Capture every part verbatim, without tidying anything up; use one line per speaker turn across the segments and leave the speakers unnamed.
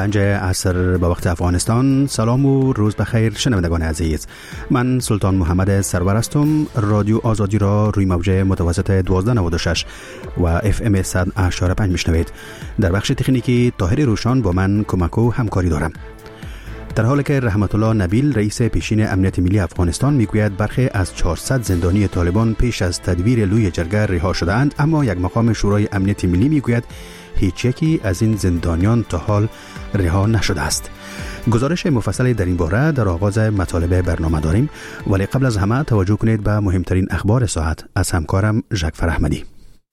پنج عصر با وقت افغانستان. سلام و روز بخیر شنوندگان عزیز. من سلطان محمد سرور هستم. رادیو آزادی را روی موج متوسط دوازده نود و شش و اف ام صد و هشت و پنج میشنوید. در بخش تکنیکی طاهر روشان با من کمک و همکاری دارم. در حالی که رحمت الله نبیل رئیس پیشین امنیت ملی افغانستان میگوید برخی از چهارصد زندانی طالبان پیش از تدبیر لوی جرگه رها شده‌اند، اما یک مقام شورای امنیت ملی میگوید هیچ یکی از این زندانیان تا حال رها نشده است. گزارش مفصلی در این باره در آغاز مطالب برنامه داریم، ولی قبل از همه توجه کنید به مهمترین اخبار ساعت از همکارم ژکفر احمدی.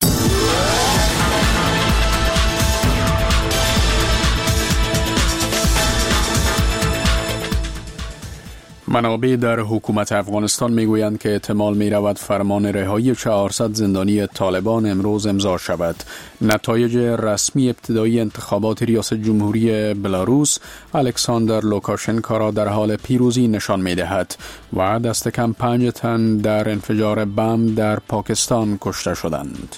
منابع در حکومت افغانستان میگویند که احتمال می رود فرمان رهایی چهارصد زندانی طالبان امروز امضا شود. نتایج رسمی ابتدایی انتخابات ریاست جمهوری بلاروس الکساندر لوکاشنکو را در حال پیروزی نشان می دهد و دست کم پنج تن در انفجار بم در پاکستان کشته شدند.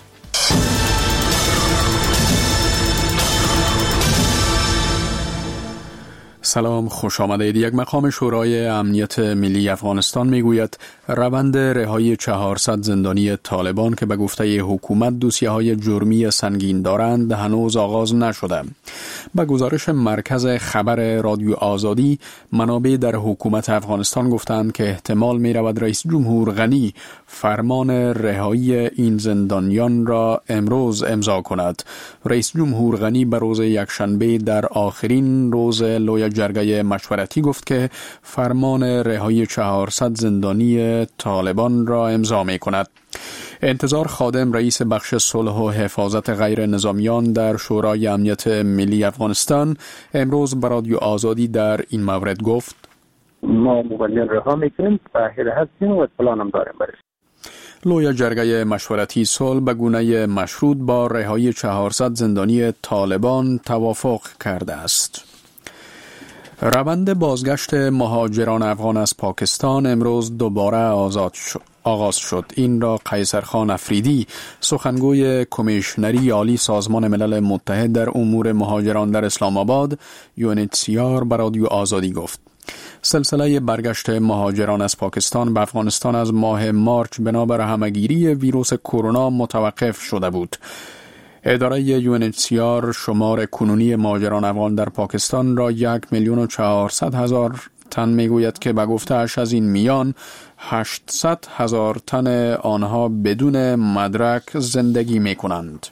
سلام، خوش آمدید. یک مقام شورای امنیت ملی افغانستان میگوید روند رهایی چهارصد زندانی طالبان که به گفته حکومت دوسیه‌های جرمی سنگین دارند هنوز آغاز نشده. به گزارش مرکز خبر رادیو آزادی، منابع در حکومت افغانستان گفتند که احتمال می رود رئیس جمهور غنی فرمان رهایی این زندانیان را امروز امضا کند. رئیس جمهور غنی به روز یکشنبه در آخرین روز لوی جرگه مشورتی گفت که فرمان رهایی چهارصد زندانی طالبان را امضا می کند. انتظار خادم رئیس بخش صلح و حفاظت غیر نظامیان در شورای امنیت ملی افغانستان امروز به رادیو آزادی در این مورد گفت:
ما مبین رها میکنیم، باهر هستیم و پلان هم داریم برش.
لوی جرگه مشورتی صلح به گونه مشروط با رهایی چهارصد زندانی طالبان توافق کرده است. روند بازگشت مهاجران افغان از پاکستان امروز دوباره آزاد شد. آغاز شد. این را قیصرخان افریدی، سخنگوی کمیشنری عالی سازمان ملل متحد در امور مهاجران در اسلام آباد یو ان اچ سی آر به رادیو آزادی گفت. سلسله برگشت مهاجران از پاکستان به افغانستان از ماه مارچ بنابر همه‌گیری ویروس کرونا متوقف شده بود. اداره یو ان اچ سی آر شمار کنونی مهاجران افغان در پاکستان را یک میلیون و چهارصد هزار تن میگوید که به گفته‌اش از این میان هشتصد هزار تن آنها بدون مدرک زندگی میکنند.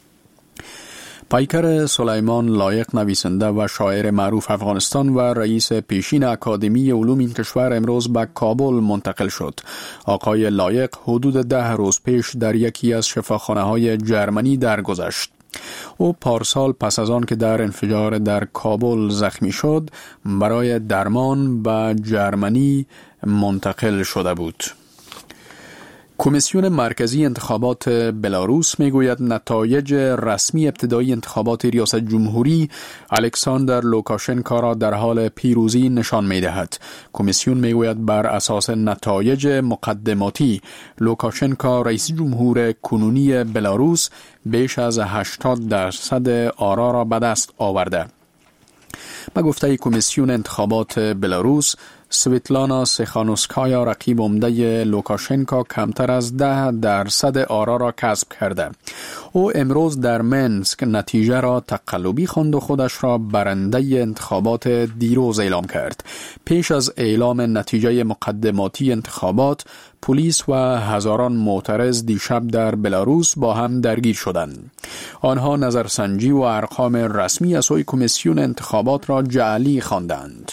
پیکر سلیمان لایق، نویسنده و شاعر معروف افغانستان و رئیس پیشین اکادمی علوم این کشور امروز به کابل منتقل شد. آقای لایق حدود ده روز پیش در یکی از شفاخانه‌های جرمنی درگذشت. او پارسال پس از آن که در انفجار در کابل زخمی شد برای درمان به جرمنی منتقل شده بود. کمیسیون مرکزی انتخابات بلاروس میگوید نتایج رسمی ابتدایی انتخابات ریاست جمهوری الکساندر لوکاشنکو را در حال پیروزی نشان میدهد. کمیسیون میگوید بر اساس نتایج مقدماتی لوکاشنکو رئیس جمهور کنونی بلاروس بیش از هشتاد درصد آرا را به دست آورده. به گفته کمیسیون انتخابات بلاروس، سویتلانا سیخانوسکایا رقیب عمده لوکاشنکو کمتر از ده درصد آرا را کسب کرده. او امروز در منسک نتیجه را تقلبی خواند و خودش را برنده انتخابات دیروز اعلام کرد. پیش از اعلام نتیجه مقدماتی انتخابات، پلیس و هزاران معترض دیشب در بلاروس با هم درگیر شدند. آنها نظرسنجی و ارقام رسمی از سوی کمیسیون انتخابات را جعلی خواندند.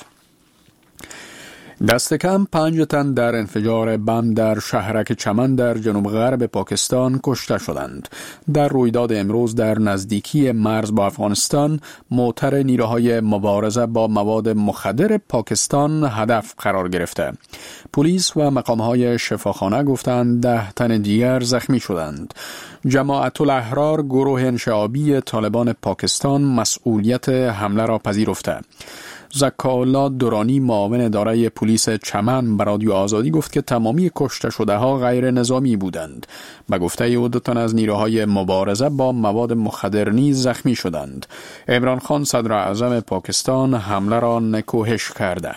دست کم پنج تن در انفجار بم در شهرک چمن در جنوب غرب پاکستان کشته شدند. در رویداد امروز در نزدیکی مرز با افغانستان، موتر نیروهای مبارزه با مواد مخدر پاکستان هدف قرار گرفته. پلیس و مقامهای شفاخانه گفتند ده تن دیگر زخمی شدند. جماعت الاحرار، گروه انشعابی طالبان پاکستان، مسئولیت حمله را پذیرفته. زکاالله دورانی معاون اداره پلیس چمن به رادیو آزادی گفت که تمامی کشته شده ها غیر نظامی بودند. به گفته او دو تن از نیروهای مبارزه با مواد مخدر نیز زخمی شدند. عمران خان صدر اعظم پاکستان حمله را نکوهش کرده.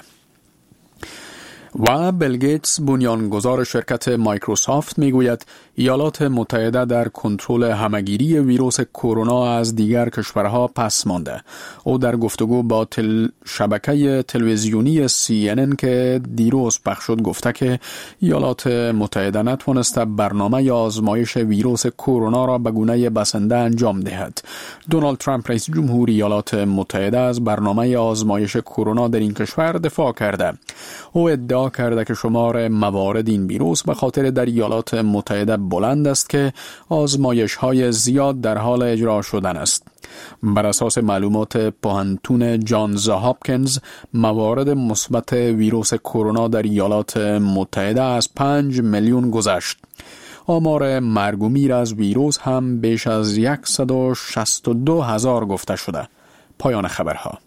و بیل گیتس بنیانگذار شرکت مایکروسافت میگوید ایالات متحده در کنترل همگیری ویروس کرونا از دیگر کشورها پس مانده. او در گفتگو با تل شبکه تلویزیونی سی ان ان که دیروز پخش شد گفته که ایالات متحده نتوانسته برنامه آزمایش ویروس کرونا را به گونه بسنده انجام دهد. دونالد ترامپ رئیس جمهور ایالات متحده از برنامه آزمایش کرونا در این کشور دفاع کرده. او ادعا کرده که شمار موارد این ویروس به خاطر در ایالات متحده بلند است که آزمایش‌های زیاد در حال اجرا شدن است. بر اساس معلومات پوهنتون جانز هاپکینز موارد مثبت ویروس کرونا در ایالات متحده از پنج میلیون گذشت. آمار مرگ و میر از ویروس هم بیش از صد و شصت و دو هزار گفته شده. پایان خبرها.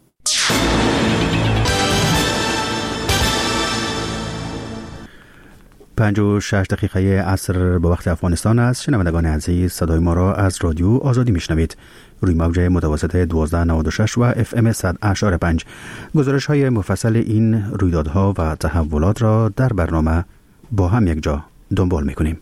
پنج و شش دقیقه عصر به وقت افغانستان است. شنوندگان عزیز صدای ما را از رادیو آزادی میشنوید روی موج متوسط دوازده نود و شش و اف ام صد اشاره پنج. گزارش های مفصل این رویدادها و تحولات را در برنامه با هم یک جا دنبال میکنیم.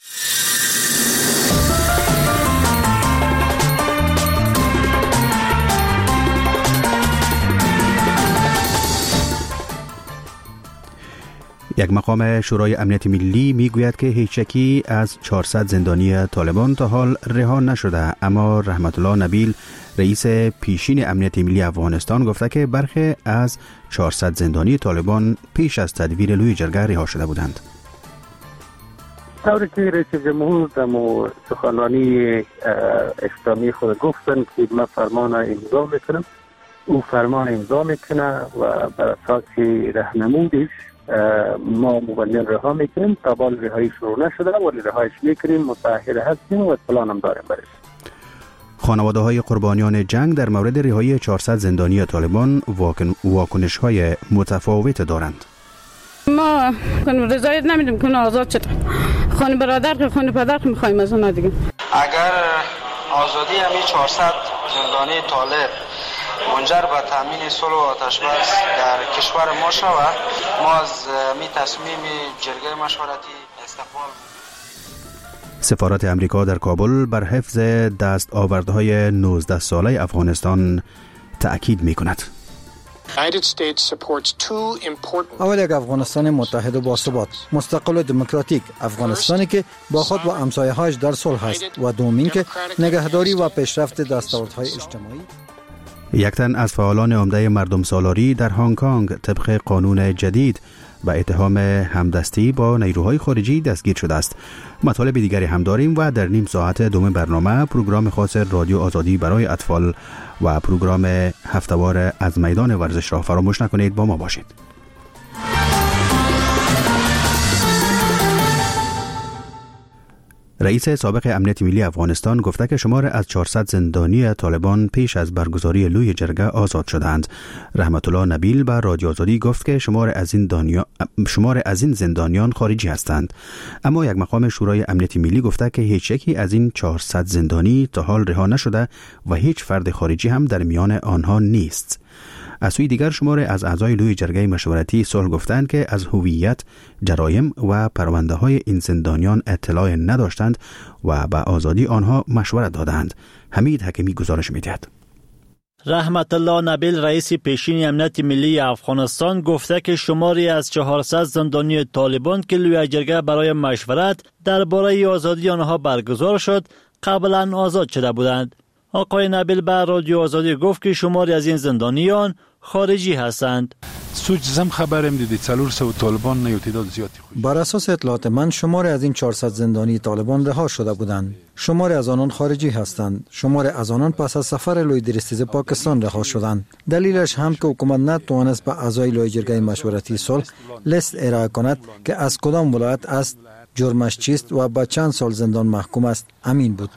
یک مقام شورای امنیت ملی میگوید که هیچ یکی از چهارصد زندانی طالبان تا حال رها نشده، اما رحمت الله نبیل رئیس پیشین امنیت ملی افغانستان گفته که برخی از چهارصد زندانی طالبان پیش از تدویر لوی جرگه رها شده بودند.
طوری که رئیس جمهور در سخنرانی اختتامی خود گفتن که من فرمان امضا میکنم، او فرمان امضا میکنه و بر اساس راهنمودش ما مبلغ رها میکنیم. تا بال رهایی شروع نشده ولی رهایش میکنیم، متأهل هستیم و اطلاع هم داریم برش.
خانواده های قربانیان جنگ در مورد رهایی چهارصد زندانی طالبان واکنش های متفاوت دارند.
ما رضایت نمیدیم که آزاد شد. خانه برادر که خانه پدر که میخوایم از اونا دیگه.
اگر آزادی همین چهارصد زندانی طالب منجر به تامین صلح و آتش‌بس در کشور ما شود، ما از می تصمیم جرگه مشورتی استقبال.
سفارت امریکا در کابل بر حفظ دستاوردهای نوزده ساله افغانستان تأکید می کند.
اول یک افغانستان متحد و باثبات، مستقل و دموکراتیک، افغانستانی که با خود و همسایه‌هایش در صلح است، و دومین که نگهداری و پیشرفت دستاوردهای اجتماعی.
یک تن از فعالان عمده مردم سالاری در هنگ کنگ طبق قانون جدید به اتهام همدستی با نیروهای خارجی دستگیر شده است. مطالب دیگری هم داریم و در نیم ساعت دوم برنامه پروگرام خاص رادیو آزادی برای اطفال و پروگرام هفته‌وار از میدان ورزش را فراموش نکنید. با ما باشید. رئیس سابق امنیت ملی افغانستان گفته که شمار از چهارصد زندانی طالبان پیش از برگزاری لوی جرگه آزاد شدند. رحمت الله نبیل به رادیو آزادی گفت که شمار از این دانیا... شمار از این زندانیان خارجی هستند، اما یک مقام شورای امنیت ملی گفته که هیچ یکی از این چهارصد زندانی تا حال رها نشده و هیچ فرد خارجی هم در میان آنها نیست. از سوی دیگر شمار از اعضای لوی جرگه مشورتی صلح گفتند که از هویت، جرایم و پرونده های این زندانیان اطلاع نداشتند و به آزادی آنها مشورت دادند. حمید حکیمی گزارش می‌دهد.
رحمت الله نبیل رئیس پیشین امنیت ملی افغانستان گفته که شماری از چهارصد زندانی طالبان که لوی جرگه برای مشورت درباره آزادی آنها برگزار شد قبلا آزاد شده بودند. آقای نبیل به رادیو آزادی گفت که شماری از این زندانیان خارجی هستند.
سوچ زم خبرم دیدی چهارصد طالبان نه تعداد زیادی خوش.
بر اساس اطلاعات من شماری از این چهارصد زندانی طالبان رها شده بودند. شماری از آنان خارجی هستند. شماری از آنان پس از سفر لوی درستیز پاکستان رها شدند. دلیلش هم که حکومت نتوانست به اعضای لوی جرگه مشورتی صلح لیست ارائه کند که از کدام ولایت است جرمش چیست و به چند سال زندان محکوم است امین بود.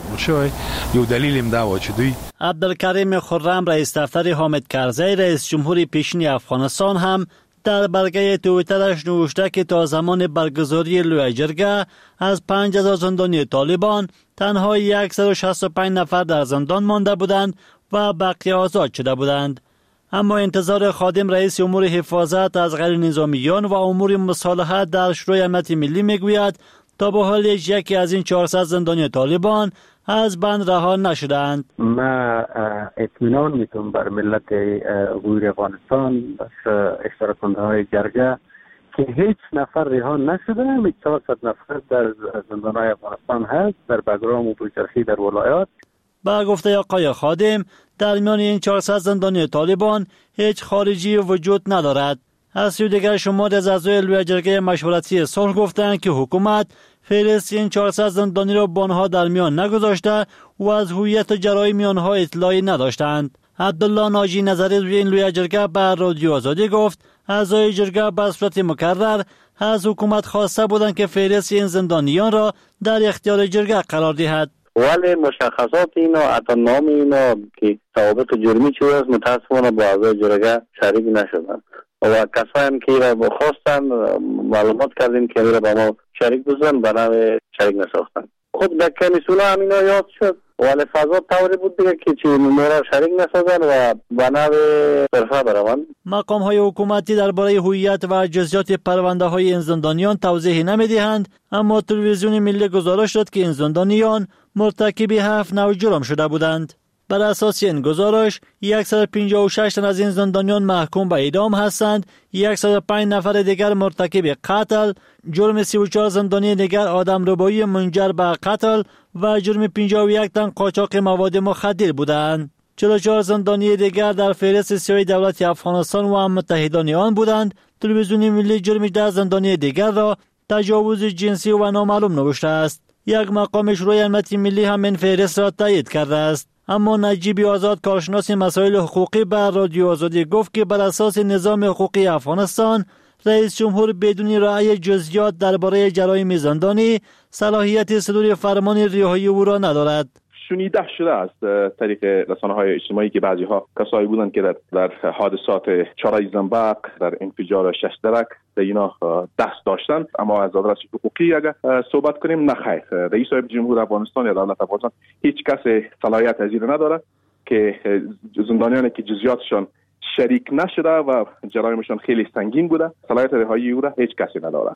یو دلیلم دعوا چدوی
عبدالکریم خرم رئیس دفتر حامد کرزی رئیس جمهور پیشین افغانستان هم در برگه توییترش نوشته که تا زمان برگزاری لوی جرگه از پنج هزار زندانی طالبان تنها صد و شصت و پنج نفر در زندان مانده بودند و بقیه آزاد شده بودند. اما انتظار خادم رئیس امور حفاظت از غیر نظامیان و امور مصالحت در شورای امنیت ملی میگوید تا به حال یکی از این چهارصد زندانی طالبان از بند رها نشدند.
ما اطمینان میتونم بر ملت غیر افغانستان اشتراک کننده های جرگه که هیچ نفر رها نشده. چهارصد نفر در زندان های افغانستان هست، در بگرام و بوچرخی در ولایات.
با گفته آقای خادم در میان این چهارصد زندانی طالبان هیچ خارجی وجود ندارد. از سوی دیگر شماری از اعضای لوی جرگه مشورتی صلح گفتند که حکومت فهرست این چهارصد زندانی را با آنها در میان نگذاشته و از هویت جرایم آنها اطلاعی نداشتند. عبدالله ناجی نظری روی این لوی جرگه به رادیو آزادی گفت اعضای جرگه به صورت مکرر از حکومت خواسته بودند که فهرست این زندانیان را در اختیار جرگه قرار دهد.
ولی مشخصات اینا حتی نام اینا که ثوابت جرمی چیز است متاسفانه با اعضای جرگه شریک نشدند و کسایی هم که را بخواستن معلومات کردیم که را با ما شریک بودن به نوع شریک نساختن. خود به کمی سولا همینا یاد شد ولی فضا طوری بود دیگه که چی نمورا شریک نسازن و به نوع صرفه بروند.
مقام های حکومتی درباره هویت و جزئیات پرونده های این زندانیان توضیح نمیدهند، اما تلویزیون ملی گزارش داد که این زندانیان مرتکب هفت نوع جرم شده بودند. بر اساس این گزارش صد و پنجاه و شش تن از این زندانیان محکوم به اعدام هستند، صد و پنج نفر دیگر مرتکب قتل، جرم سی و چهار زندانی دیگر آدمربایی منجر به قتل و جرم پنجاه و یک تن قاچاق مواد مخدر بودند. چهل و چهار زندانی دیگر در فهرست سیاه دولت افغانستان و متحدان آن بودند. تلویزیون ملی جرم ده زندانی دیگر را تجاوز جنسی و نامعلوم نوشته است. یک مقام شورای امنیت ملی هم این فهرست را تایید کرده است. اما نجیب آزاد کارشناس مسائل حقوقی به رادیو آزادی گفت که بر اساس نظام حقوقی افغانستان رئیس جمهور بدون رعایت جزئیات درباره جرایم زندانی صلاحیت صدور فرمان رهایی او را ندارد.
شنیده شده از طریق رسانه‌های اجتماعی که بعضی ها کسایی بودند که در, در حادثات چهارده زنبق، در انفجار شش درک در اینا دست داشتند، اما از آدرس حقوقی اگر صحبت کنیم نه خیر. رئیس جمهور افغانستان یا دولت افغانستان هیچ کس صلاحیت از این نداره که زندانیانی که جزئیاتشان شریک نشده و جرایمشان خیلی سنگین بوده صلاحیت رهایی او را هیچ کسی نداره.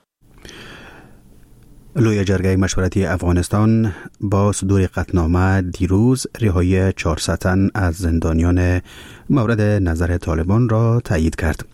لوی جرگه مشورتی افغانستان با صدور قطعنامه دیروز رهایی چهارصد تن از زندانیان مورد نظر طالبان را تایید کرد.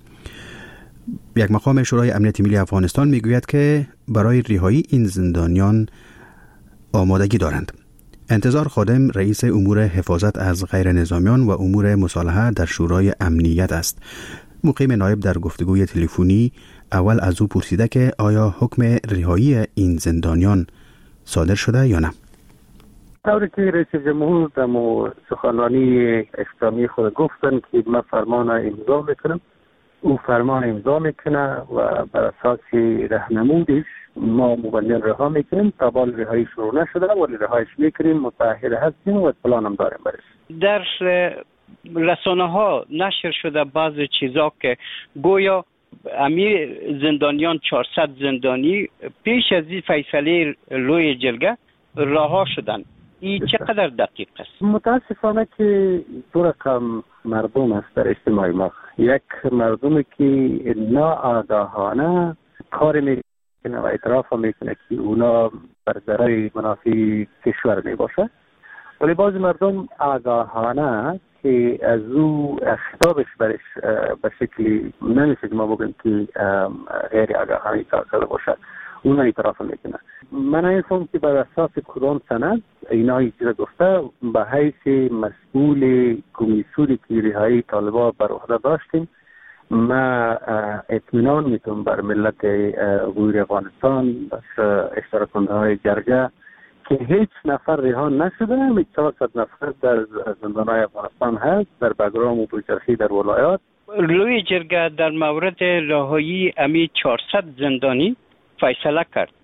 یک مقام شورای امنیت ملی افغانستان میگوید که برای رهایی این زندانیان آمادگی دارند. انتظار خادم رئیس امور حفاظت از غیر نظامیان و امور مصالحه در شورای امنیت است. مقیم نایب در گفتگوی تلفنی اول از او پرسیده که آیا حکم رهایی این زندانیان صادر شده یا نه.
طوری که رئیس جمهور در سخنرانی اختتامی خود گفتن که من فرمان امضا میکنم، او فرمان امضا میکنه و بر اساس راهنمودش ما مبلغ رها میکنیم. تا بال رهایی شروع نشده ولی رهایش میکنیم، متأهل هستیم و اطلاع هم داریم برش.
در رسانه ها نشر شده بعضی چیزا که گویا امیر زندانیان چهارصد زندانی پیش از این فیصله لوی جرگه رها شدند. این چقدر دقیق است؟
متاسفانه که دو رقم مردم است در اجتماع ما. یک مردمی که ناآگاهانه کار میکنه و اعتراف میکنه که اونا بر ضرر منافع کشور میباشه، ولی بعضی مردم آگاهانه که از او خطابش برش به شکلی نمیشه که ما بگیم که غیر آگاهانه کار کرده باشد، اونا اعتراف میکنه. من اینفهم که بر اساس کدام سند اینا این چیز گفته به حیث مسئول کمیسیونی که رهایی طالبان بر عهده داشتیم، ما اطمینان میتونم بر ملت غیر افغانستان اشتراک کننده های جرگه که هیچ نفر رها نشده. چهارصد نفر در زندانهای افغانستان هست، در بگرام و بوچرخی در ولایات.
لوی جرگه در مورد رهایی امی چهارصد زندانی فیصله کرد.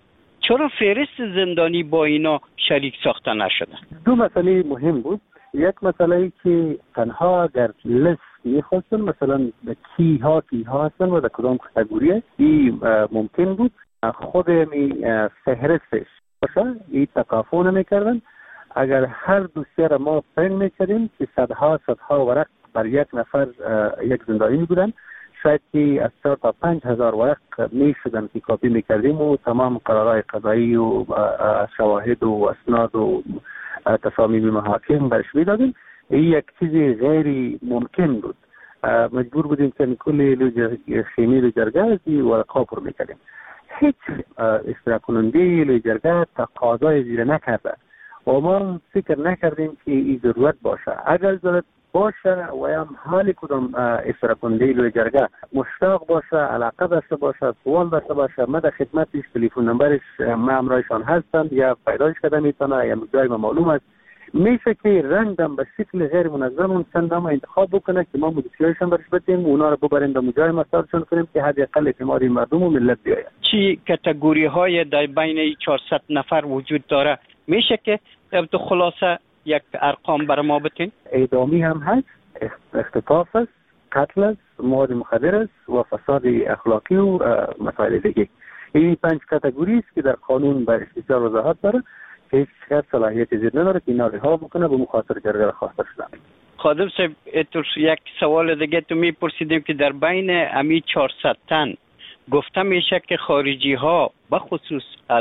چرا فهرست زندانی با اینا شریک ساخته نشدن؟
دو مسئله مهم بود. یک مسئله ای که تنها اگر لست میخواستن مثلا کی ها کی ها هستن و در کدام کاتگوری این ممکن بود خود می فهرستش باشه، این تکافو نمیکردن. اگر هر دوسیه را ما پرینت میکردیم که صدها صدها ورق بر یک نفر یک زندانی بودن، شاید که از چهار تا پنج هزار ورق میشدن که کاپی میکردیم و تمام قرارهای قضایی و شواهد و اسناد و تصامیم محاکم برش میدادیم. این یک چیزی غیر ممکن بود. مجبور بودیم که کل خیمه لوی جرگه از این ورقا پر میکردیم. هیچ اشتراک کننده لوی جرگه تقاضای زیر نکرده و ما فکر نکردیم که این ضرورت باشه. اگر ضرورت باشه و هم حال کدام اشتراک کننده لوی جرگه مشتاق باشه، علاقه داشته باشه، سوال داشته باشه، ما در خدمتش، تلفن نمبرش ما همراهشان هستند یا پیداش کرده میتونه یا جای ما معلوم است، میشه که رندم به شکل غیر منظم چند نام انتخاب بکنه که ما مدیریتشون برش بدیم و اونا رو ببریم به جای مسارشون کنیم که حداقل اعتماد مردم و ملت بیاید.
چی کاتگوری های در بین چهارصد نفر وجود داره؟ میشه که تو خلاصه یک ارقام بر ما بتین؟
اعدامی هم هست، اختطاف است، قتل است، مواد مخدر است و فساد اخلاقی و مسائل دیگه. این پنج کاتگوری است که در قانون برش بسیار وضاحت داره که هیچ شخص صلاحیت زیر نداره که اینا رها بکنه به مخاطر جرگه خواسته شدن.
خادم صاحب یک سوال دیگه تو میپرسیدیم که در بین امی چهارصد تن گفته میشه که خارجی ها بخصوص از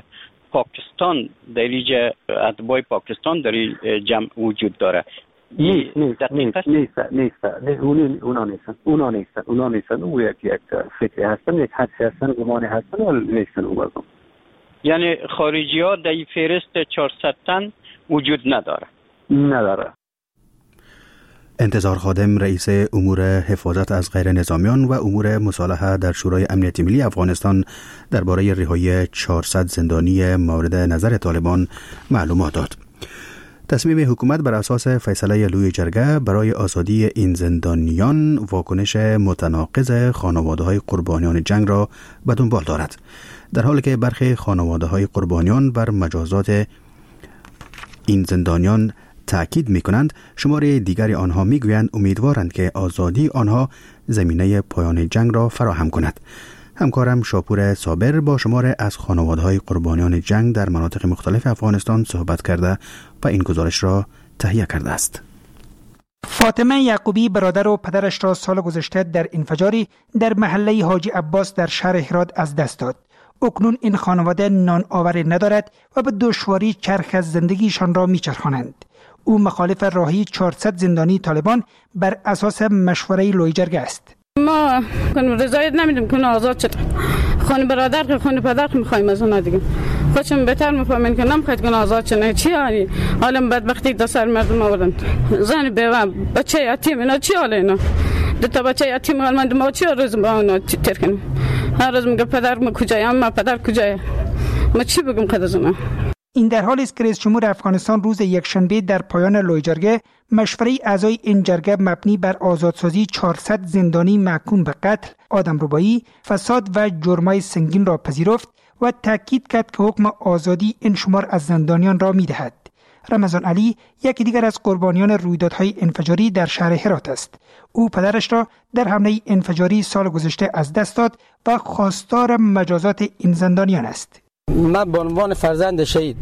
پاکستان در اینجا اتباع پاکستان در جمع وجود داره.
نیست نیست نیست نیست نیست اونا نیستن اونا نیستن اونا نیستن او یک یک فکری هستن، یک حدسی هستن، گمانی هستن ولی نیستن او بازم.
یعنی خارجی ها در فهرست چهارصد تن وجود نداره؟
نداره.
انتظار خادم رئیس امور حفاظت از غیر نظامیان و امور مصالحه در شورای امنیت ملی افغانستان درباره رهایی چهارصد زندانی مورد نظر طالبان معلومات داد. تصمیم حکومت بر اساس فیصله لوی جرگه برای آزادی این زندانیان واکنش متناقض خانواده‌های قربانیان جنگ را به دنبال دارد، در حالی که برخی خانواده‌های قربانیان بر مجازات این زندانیان تأکید می‌کنند. شماره دیگری آنها می‌گویند امیدوارند که آزادی آنها زمینه پایان جنگ را فراهم کند. همکارم شاپور صابر با شماره از خانواده‌های قربانیان جنگ در مناطق مختلف افغانستان صحبت کرده و این گزارش را تهیه کرده است.
فاطمه یعقوبی برادر و پدرش را سال گذشته در انفجاری در محله حاجی عباس در شهر هرات از دست داد. اکنون این خانواده نان آوری ندارد و به دشواری چرخ از زندگیشان را میچرخانند. او مخالف راهی چهارصد زندانی طالبان بر اساس مشوره لوی جرگه است.
ما رضایت نمیدیم که آزاد شد. خون برادر که خون پدر که میخوایم از اونا دیگه خودشون بهتر میفهمین که نمیخواید که آزاد شدن. چی حالی؟ حالا بدبختی دو سر مردم آوردن، زن بیوه، بچه یتیم، اینا چی حاله اینا؟ دو تا بچه یتیم حال من ما چی روز با اونا تیر کنیم؟ هر روز میگه پدر ما کجایی؟ اما پدر کجایی؟ ما چی بگم خود از اونا؟
این در حالی است که رئیس جمهور افغانستان روز یکشنبه در پایان لوی جرگه مشوره اعضای این جرگه مبنی بر آزادسازی چهارصد زندانی محکوم به قتل، آدمربایی، فساد و جرمای سنگین را پذیرفت و تاکید کرد که حکم آزادی این شمار از زندانیان را می‌دهد. رمضان علی یکی دیگر از قربانیان رویدادهای انفجاری در شهر هرات است. او پدرش را در حمله انفجاری سال گذشته از دست داد و خواستار مجازات این زندانیان است.
من به عنوان فرزند شهید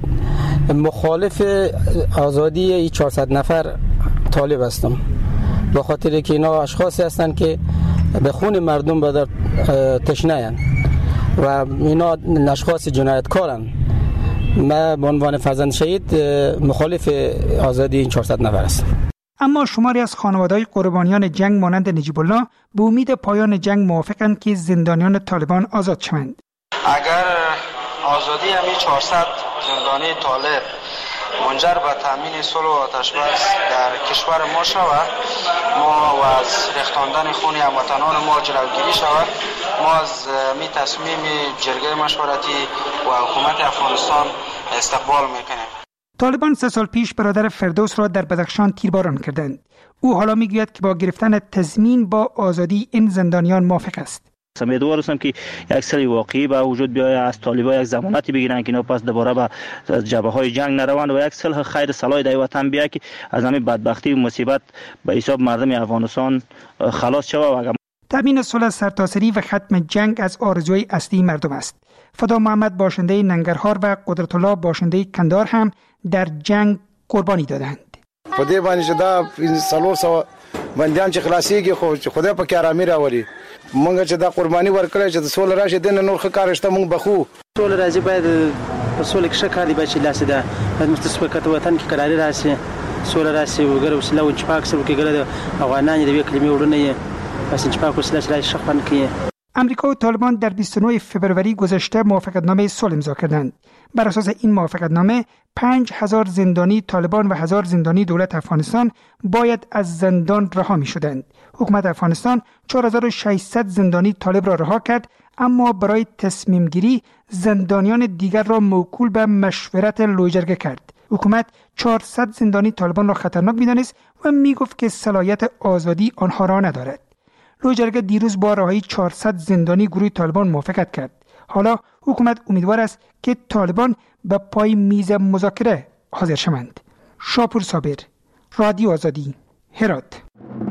مخالف آزادی این چهارصد نفر طالب هستم، به خاطر که اینا اشخاصی هستند که به خون مردم بدر تشنه هستند و اینا اشخاص جنایتکارن. من به عنوان فرزند شهید مخالف آزادی این چهارصد نفر هستم.
اما شماری از خانواده‌های قربانیان جنگ مانند نجیب الله به امید پایان جنگ موافقند که زندانیان طالبان آزاد شوند.
اگر آزادی همین چهارصد زندانی طالب منجر به تامین صلح و آتشبس در کشور ما شود، ما و از ریختاندن خون هموطنان ما جلوگیری شود، ما از می تصمیم جرگه مشورتی و حکومت افغانستان استقبال میکنیم.
طالبان سه سال پیش برادر فردوس را در بدخشان تیرباران کردند. او حالا میگوید که با گرفتن تضمین با آزادی این زندانیان موافق است.
امیدوار هستم که یک سری واقعی به وجود بیاید، از طالبان یک ضمانتی بگیرن که اینا پس دوباره به جبهه های جنگ نروند و یک صلح خیر صلاح در وطن بیاید که از همین بدبختی و مصیبت به حساب مردم افغانستان خلاص شود.
تامین صلح سرتاسری و ختم جنگ از آرزوی اصلی مردم است. فدا محمد باشنده ننگرهار و قدرت الله باشنده کندهار هم در جنگ قربانی دادند.
په دې باندې چې دا څلور سوه بندیان چې خلاصېږي خو خدای په کې ارامي راولي. موږ چې دا قرباني ورکړی چې د سوله راشي دنه نور ښه کار شته موږ بخو.
سوله راځي باید په سوله کې ښه کار دی باید چې لاسې ده باید مستثبت وطن کې قراري راشي، سوله راشي وګړه وسله و انچپاک سره کې ګره افغانان د یوې کلمې وړونه یې بس انچپاک وسله چې راشي ښه خوند کوي.
امریکا و طالبان در بیست و نه فوریه گذشته موافقتنامه صلح امضا کردند. بر اساس این موافقتنامه پنج هزار زندانی طالبان و هزار زندانی دولت افغانستان باید از زندان رها می شدند. حکومت افغانستان چهار هزار و ششصد زندانی طالب را رها کرد، اما برای تصمیم گیری زندانیان دیگر را موکول به مشورت لویجرگه کرد. حکومت چهارصد زندانی طالبان را خطرناک می دانست و می گفت که صلاحیت آزادی آنها را ندارد. لویجرگه دیروز با رهایی چهارصد زندانی گروه طالبان موافقت کرد. حالا حکومت امیدوار است که طالبان به پای میز مذاکره حاضر شوند. شاپور صابر، رادیو آزادی، هرات.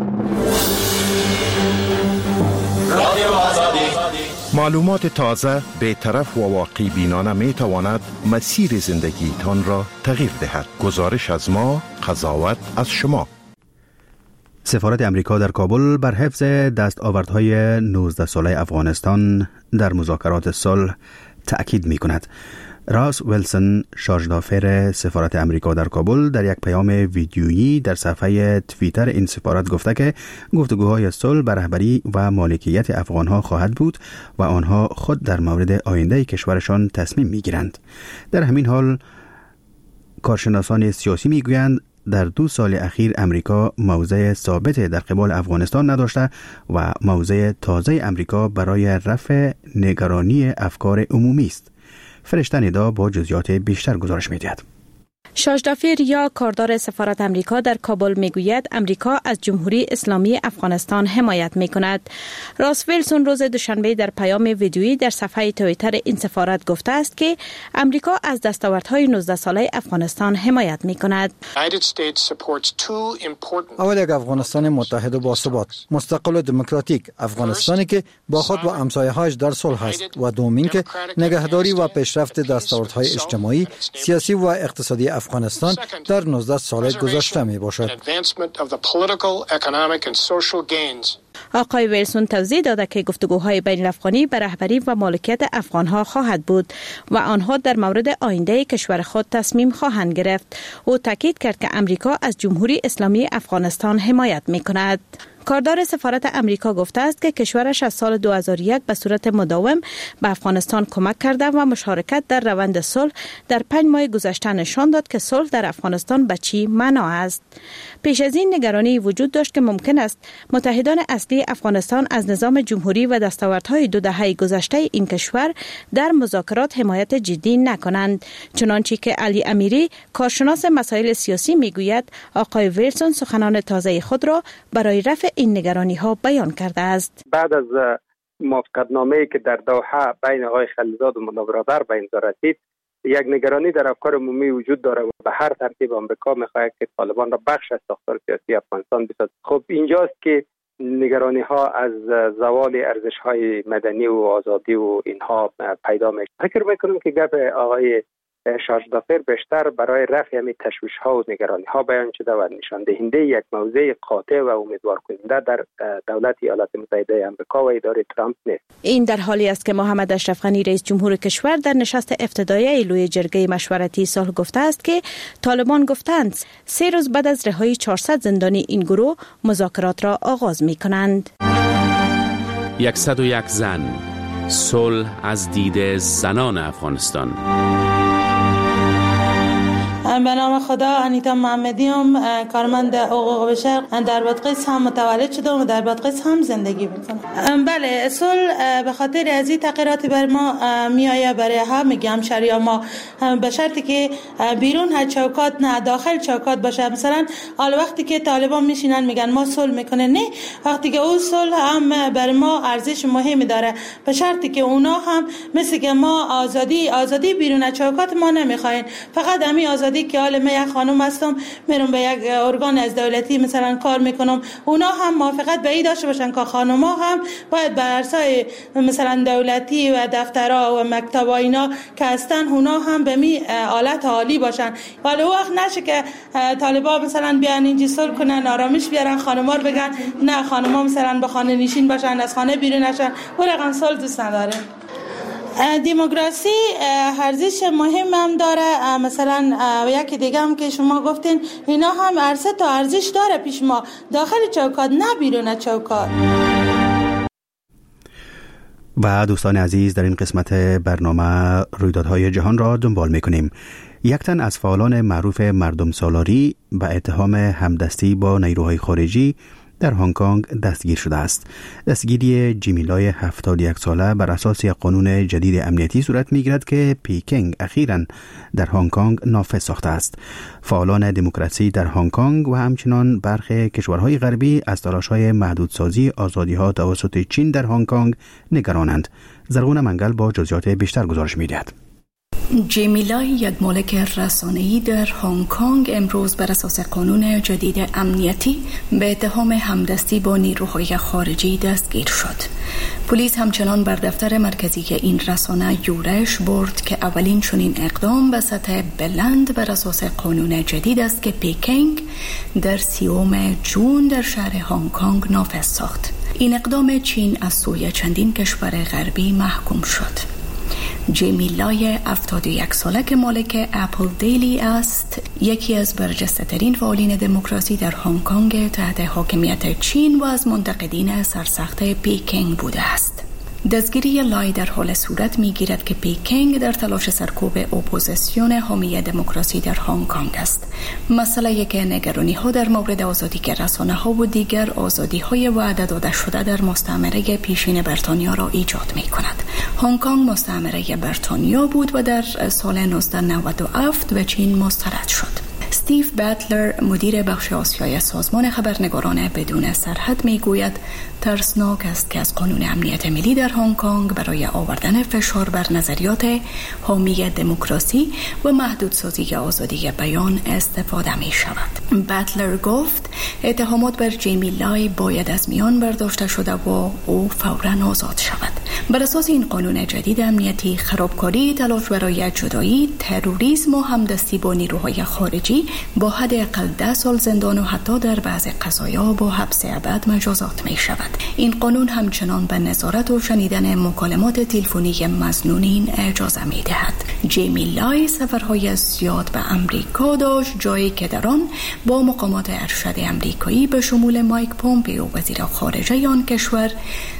رادیو آزادی. معلومات تازه، بی‌طرف و واقعی بینانه می تواند مسیر زندگی تان را تغییر دهد. گزارش از ما، قضاوت از شما.
سفارت امریکا در کابل بر حفظ دستاوردهای نوزده ساله افغانستان در مذاکرات صلح تأکید می کند. راس ویلسون، شارژدافر سفارت امریکا در کابل، در یک پیام ویدیویی در صفحه توییتر این سفارت گفته که گفتگوهای صلح بر رهبری و مالکیت افغانها خواهد بود و آنها خود در مورد آینده کشورشان تصمیم می گیرند. در همین حال کارشناسان سیاسی می گویند در دو سال اخیر امریکا موضع ثابت در قبال افغانستان نداشته و موضع تازه امریکا برای رفع نگرانی افکار عمومی است. فرشته ندا با جزئیات بیشتر گزارش می‌دهد.
شاژدافر یا کاردار سفارت امریکا در کابل میگوید امریکا از جمهوری اسلامی افغانستان حمایت میکند. راس ویلسون روز دوشنبه در پیام ویدیویی در صفحه توییتر این سفارت گفته است که امریکا از دستاوردهای نوزده ساله افغانستان حمایت میکند.
اول یک افغانستان متحد و باثبات، مستقل و دموکراتیک، افغانستانی که با خود و همسایه‌هایش در صلح است و دومین که نگهداری و پیشرفت دستاوردهای اجتماعی، سیاسی و اقتصادی افغانستان در نوزده سال گذشته می باشد.
آقای ویلسون توضیح داده که گفتگوهای بین الافغانی به رهبری و مالکیت افغانها خواهد بود و آنها در مورد آینده کشور خود تصمیم خواهند گرفت. او تاکید کرد که امریکا از جمهوری اسلامی افغانستان حمایت می کند. کاردار سفارت امریکا گفته است که کشورش از سال دو هزار و یک به صورت مداوم به افغانستان کمک کرده و مشارکت در روند صلح در پنج ماه گذشته نشان داد که صلح در افغانستان به چی معنا است. پیش از این نگرانی وجود داشت که ممکن است متحدان اصلی افغانستان از نظام جمهوری و دستاوردهای دو دهه گذشته این کشور در مذاکرات حمایت جدی نکنند. چنانچه که علی امیری، کارشناس مسائل سیاسی، میگوید آقای ویلسون سخنان تازه خود را برای رفع این نگرانی ها بیان کرده است.
بعد از موافقتنامه‌ای که در دوحه بین آقای خلیلزاد و ملا برادر به امضا رسید، یک نگرانی در افکار عمومی وجود داره و به هر ترتیب آمریکا می‌خواهد که طالبان را بخش از ساختار سیاسی افغانستان بسازد. خب اینجاست که نگرانی ها از زوال ارزش‌های مدنی و آزادی و اینها پیدا میشه. فکر می‌کنم که گپ آقای شارژدافر بیشتر برای رفع همین تشویش‌ها و نگرانی‌ها بیان شده و نشان دهنده یک موضع قاطع و امیدوار کننده در دولت ایالات متحده آمریکا و اداره ترامپ نیست.
این در حالی است که محمد اشرف غنی رئیس جمهور کشور در نشست افتتاحیه لوی جرگه مشورتی صلح گفته است که طالبان گفتند سه روز بعد از رهایی چهارصد زندانی این گروه مذاکرات را آغاز می‌کنند.
صد و یک زن، صلح از دید زنان افغانستان.
به نام خدا. انیتا محمدیم، کارمند حقوق بشر در بادغیس هم متولد شدم و در بادغیس هم زندگی میکنم. بله، صلح به خاطر از این تغییراتی بر ما میآید، برای همه همشهریان ما، به شرطی که بیرون هر چوکات نه داخل چوکات باشه. مثلا حال وقتی که طالبان میشینن میگن ما صلح میکنه، نه، وقتی که اون صلح هم بر ما ارزش مهمی داره، به شرطی که اونا هم مثل که ما آزادی آزادی بیرون از چوکات ما نمیخواین. فقط همین آزادی که حال من یک خانم هستم میرم به یک ارگان از دولتی مثلا کار میکنم، اونا هم موافقت به این داشته باشن که خانوما هم باید بر اساس مثلا دولتی و دفترها و مکتبا اینا که هستن اونا هم به می حالت عالی باشن. ولی وقت نشه که طالبا مثلا بیان اینجا صلح کنن، آرامش بیارن، خانوما رو بگن نه خانوما مثلا به خانه نشین باشن، از خانه بیرون نشن. و رقم صلح دوست نداریم. دموکراسی ارزش مهم هم داره. مثلا یکی دیگه هم که شما گفتین اینا هم ارزش تا ارزش داره پیش ما داخل چوکات، نه بیرون چوکات.
و دوستان عزیز، در این قسمت برنامه رویدادهای جهان را دنبال میکنیم. یک تن از فعالان معروف مردم سالاری به اتهام همدستی با نیروهای خارجی در هنگ کنگ دستگیر شده است. دستگیری جیمیلای هفتاد و یک ساله بر اساس یک قانون جدید امنیتی صورت میگیرد که پیکنگ اخیراً در هنگ کنگ نافذ ساخته است. فعالان دموکراسی در هنگ کنگ و همچنان برخی کشورهای غربی از تلاش‌های محدودسازی آزادی‌ها توسط چین در هنگ کنگ نگرانند. زرغون منگل با جزئیات بیشتر گزارش می‌دهد.
جیمیلای، یک مالک رسانه‌ای در هنگ کنگ، امروز بر اساس قانون جدید امنیتی به اتهام همدستی با نیروهای خارجی دستگیر شد. پلیس همچنان بر دفتر مرکزی این رسانه یورش برد که اولین چنین اقدام به سطح بلند بر اساس قانون جدید است که پیکنگ در سیوم جون در شهر هنگ کنگ نافذ ساخت. این اقدام چین از سوی چندین کشور غربی محکوم شد. جیمیلای هفتاد و یک ساله که مالک اپل دیلی است، یکی از برجسته ترین فعالین دموکراسی در هنگ کنگ تحت حاکمیت چین و از منتقدین سرسخت پیکنگ بوده است. دستگیری لای در حال صورت میگیرد که پیکنگ در تلاش سرکوب اپوزیسیون حامی دموکراسی در هنگ کنگ است. مسئله که نگرانی ها در مورد آزادی رسانه ها و دیگر آزادی های وعده داده شده در مستعمره پیشین بریتانیا را ایجاد می کند. هنگ کنگ مستعمره بریتانیا بود و در سال نوزده نود و هفت به چین مسترد شد. استیو باتلر، مدیر بخش آسیای سازمان خبرنگاران بدون سرحد، میگوید ترسناک است که از قانون امنیت ملی در هنگ کنگ برای آوردن فشار بر نظریات حامی دموکراسی و محدودسازی آزادی بیان استفاده می شود. باتلر گفت اتهامات بر جیمیلای باید از میان برداشته شده و او فوراً آزاد شود. بر اساس این قانون جدید امنیتی، خرابکاری، تلاش برای جدایی، تروریسم و همدستی با نیروهای خارجی با حداقل ده سال زندان و حتی در بعضی قضایا با حبس ابد مجازات می شود. این قانون همچنان به نظارت و شنیدن مکالمات تلفنی مظنونین اجازه می دهد. جیمیلای سفرهای زیاد به امریکا داشت، جایی که در آن با مقامات ارشد امریکایی به شمول مایک پومپئو وزیر خارجه آن کشور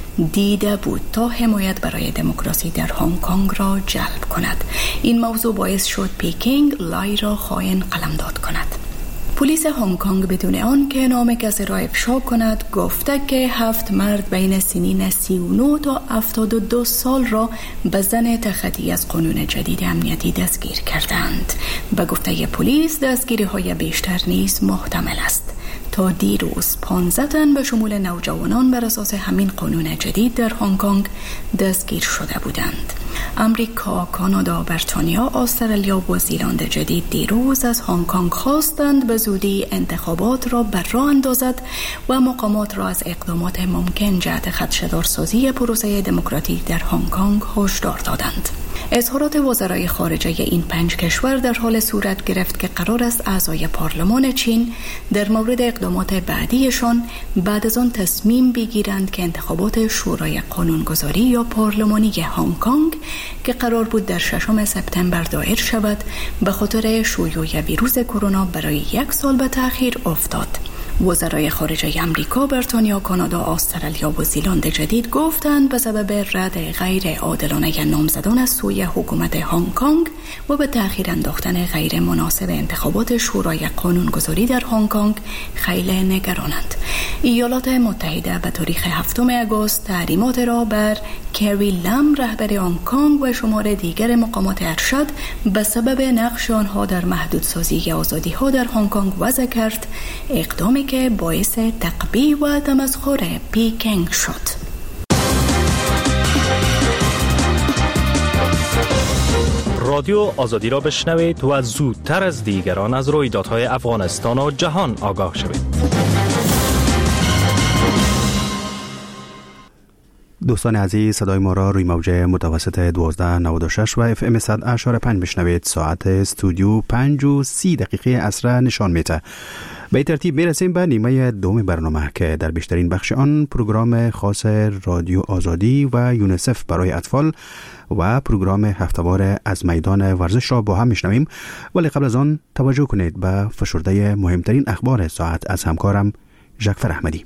دیده بود تا حمایت برای دموکراسی در هنگ کنگ را جلب کند. این موضوع باعث شد پیکنگ لای را خائن قلمداد کند. پلیس هنگ کنگ بدون آن که نام کسی را افشا کند گفته که هفت مرد بین سنین سی و نه تا هفتاد و دو سال را به زن تخطی از قانون جدید امنیتی دستگیر کردند. به گفته پلیس دستگیری های بیشتر نیز محتمل است. تا دیروز پانزده تن به شمول نوجوانان بر اساس همین قانون جدید در هنگ کنگ دستگیر شده بودند. امریکا، کانادا، بریتانیا، استرالیا و زیلند جدید دیروز از هنگ کنگ خواستند به زودی انتخابات را بر راه اندازد و مقامات را از اقدامات ممکن جهت خدشه‌دارسازی پروسه دموکراتیک در هنگ کنگ هشدار دادند. اظهارات وزرای خارجه این پنج کشور در حال صورت گرفت که قرار است اعضای پارلمان چین در مورد اقدامات بعدیشان بعد از آن تصمیم بگیرند که انتخابات شورای قانونگذاری یا پارلمانی هنگ کنگ که قرار بود در ششم سپتامبر دایر شود به خاطر شیوع ویروس کرونا برای یک سال به تأخیر افتاد. وزرای خارجه امریکا، بریتانیا، کانادا، استرالیا و زیلند جدید گفتند به سبب رد غیر عادلانه نامزدان از سوی حکومت هنگ کنگ و به تأخیر انداختن غیر مناسب انتخابات شورای قانونگذاری در هنگ کنگ خیلی نگرانند. ایالات متحده به تاریخ هفتم آگوست تحریمات را بر کری لم رهبر هنگ کنگ و شمار دیگر مقامات ارشد به سبب نقش آنها در محدودسازی آزادی ها در هنگ کنگ وضع کرد، اقدامی که باعث تقبیح و تمسخر پیکنگ شد.
رادیو آزادی را بشنوید و زودتر از دیگران از رویدادهای افغانستان و جهان آگاه شوید.
دوستان عزیز، صدای ما را روی موج متوسط دوازده نود و شش و اف ام صد اشاره پنج بشنوید. ساعت استودیو پنج و سی دقیقه عصر نشان میده. به ترتیب میرسیم به نیمه دوم برنامه که در بیشترین بخش آن پروگرام خاص رادیو آزادی و یونیسف برای اطفال و پروگرام هفته‌وار از میدان ورزش را با هم میشنویم. ولی قبل از آن توجه کنید به فشرده مهمترین اخبار ساعت از همکارم جعفر احمدی.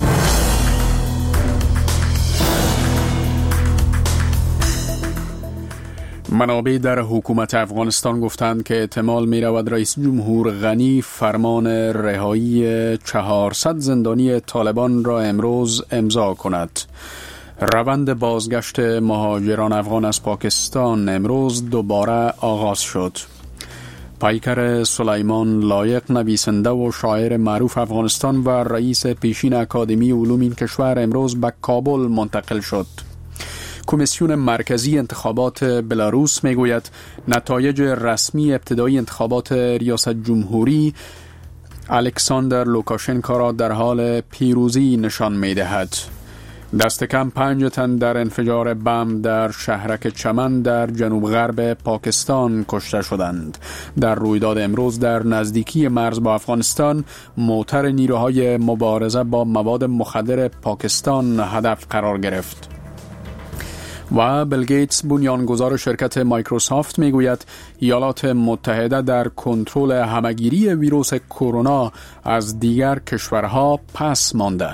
منابع در حکومت افغانستان گفتند که احتمال می رود رئیس جمهور غنی فرمان رهایی چهارصد زندانی طالبان را امروز امضا کند. روند بازگشت مهاجران افغان از پاکستان امروز دوباره آغاز شد. پیکر سلیمان لایق، نویسنده و شاعر معروف افغانستان و رئیس پیشین اکادمی علوم این کشور، امروز به کابل منتقل شد. کمیسیون مرکزی انتخابات بلاروس میگوید نتایج رسمی ابتدایی انتخابات ریاست جمهوری الکساندر لوکاشنکو را در حال پیروزی نشان میدهد. دست کم پنج تن در انفجار بم در شهرک چمن در جنوب غرب پاکستان کشته شدند. در رویداد امروز در نزدیکی مرز با افغانستان، موتر نیروهای مبارزه با مواد مخدر پاکستان هدف قرار گرفت. و بیل گیتس، بنیانگذار شرکت مایکروسافت، میگوید ایالات متحده در کنترل همهگیری ویروس کرونا از دیگر کشورها پس مانده.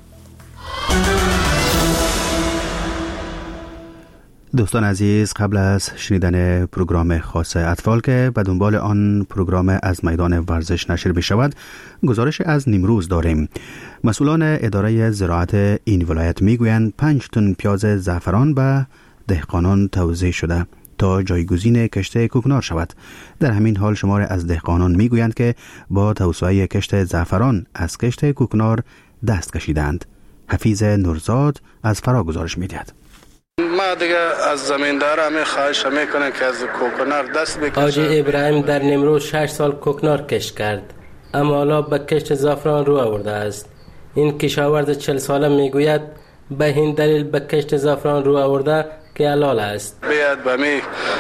دوستان عزیز، قبل از شنیدن پروگرام خاص اطفال که به دنبال آن پروگرام از میدان ورزش نشر بشود، گزارش از نیمروز داریم. مسئولان اداره زراعت این ولایت میگویند پنج تن پیاز زعفران به دهقانان توزیع شده تا جایگزین کشت کوکنار شود. در همین حال شمار از دهقانان میگویند که با توسعه کشت زعفران از کشت کوکنار دست کشیدند. حفیظ نورزاد از فرا گزارش میدهد.
ما دیگه از زمیندار همه خواهش میکنه که از کوکنار دست بکشه.
حاجی ابراهیم در نیمروز شش سال کوکنار کشت کرد، اما حالا به کشت زعفران رو آورده است. این کشاورز چهل ساله میگوید به این دلیل به کشت زعفران رو آورده که حلال است.
بیاد به می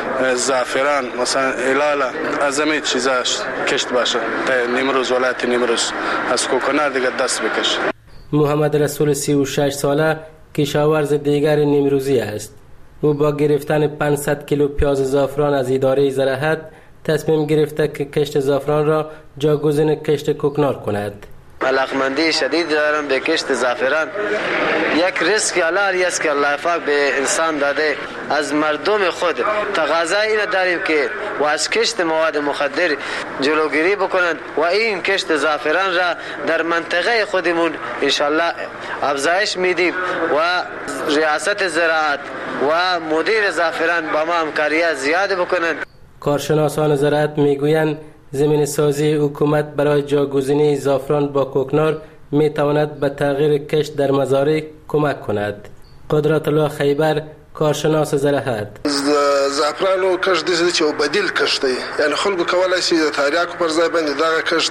زعفران مثلا حلال از همه چیزاش کشت باشه. نیمروز ولایت نیمروز از کوکنار دیگه دست بکشه.
محمد رسول سی و شش ساله کشاورز دیگر نیمروزی است. او با گرفتن پانصد کیلو پیاز زعفران از اداره زراعت تصمیم گرفته که کشت زعفران را جایگزین کشت کوکنار کند.
علاقمندی شدید دارم به کشت زعفران. یک ریسک الهی است که الله پاک به انسان داده. از مردم خود تقاضا اینه داریم که و از کشت مواد مخدر جلوگیری بکنند و این کشت زعفران را در منطقه خودمون انشالله افزایش میدیم و ریاست زراعت و مدیر زعفران با ما همکاری زیاد بکنند.
کارشناسان زراعت میگویند زمین سازی حکومت برای جایگزینی زعفران با کوکنار می تواند به تغییر کشت در مزارع کمک کند. قدرت الله خیبر، کارشناس زراعت:
زعفران او کشت دي چې بدیل کشت دی، یعنی خلکو کولای شي د تریاکو پر ځای باندې دا کشت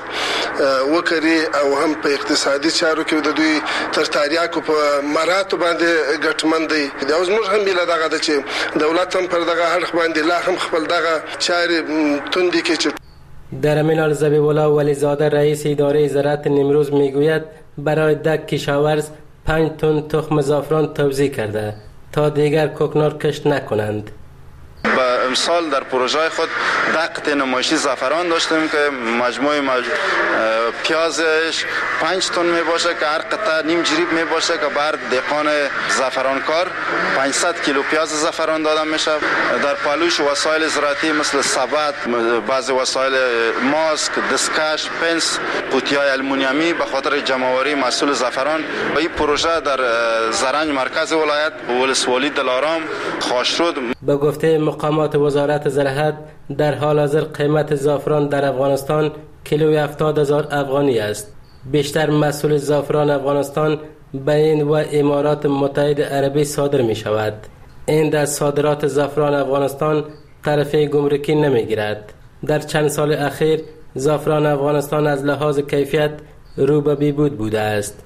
وکړي او هم په اقتصادي چارو کې د دوی تر تریاکو په مراتو باندې ګټمن دی. دا اوس موږ هم بل دغه د چې دولت هم پر دغه اړخ باندې لا هم خپل دغه چارې توندي کې چې
در همین حال ذبیح الله ولیزاده رئیس اداره زراعت نیمروز میگوید برای ده کشاورز پنج تن تخم زعفران توزیع کرده تا دیگر کوکنار کشت نکنند.
به
امسال در پروژه خود دقت نمایشی زعفران داشتیم که مجموع مج... پیازش پنج تن می باشه که هر قطعه نیم جریب می باشه که بر دهقان زعفرانکار پانصد کیلو پیاز زعفران داده میشه. در پالوش وسایل زراعتی مثل سبد، بعضی وسایل ماسک، دستکش، پنس، قوطی‌های آلومینیومی به خاطر جمع‌آوری محصول زعفران. و این پروژه در زرنج مرکز ولایت ولسوالی دلارام خاشرود.
به گفته مقامات وزارت زراعت در حال حاضر قیمت زعفران در افغانستان کیلوی هفتاد هزار افغانی است. بیشتر محصول زعفران افغانستان به این و امارات متحده عربی صادر می شود. این در صادرات زعفران افغانستان طرفه گمرکی نمی گیرد. در چند سال اخیر زعفران افغانستان از لحاظ کیفیت رو به بیبود بوده است.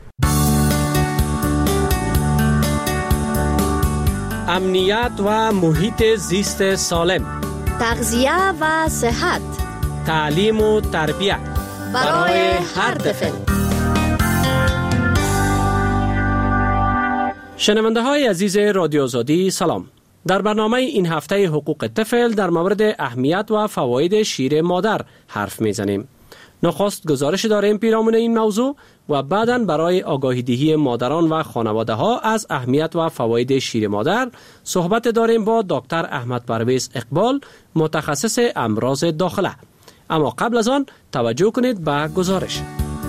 امنیت و محیط زیست سالم،
تغذیه و صحت،
تعلیم و تربیت
برای هر طفل.
شنونده های عزیز رادیو آزادی سلام. در برنامه این هفته حقوق طفل در مورد اهمیت و فواید شیر مادر حرف میزنیم. نخست گزارش داریم پیرامون این موضوع و بعداً برای آگاهی دهی مادران و خانواده ها از اهمیت و فواید شیر مادر صحبت داریم با دکتر احمد پرویز اقبال، متخصص امراض داخله. اما قبل از آن توجه کنید به گزارش.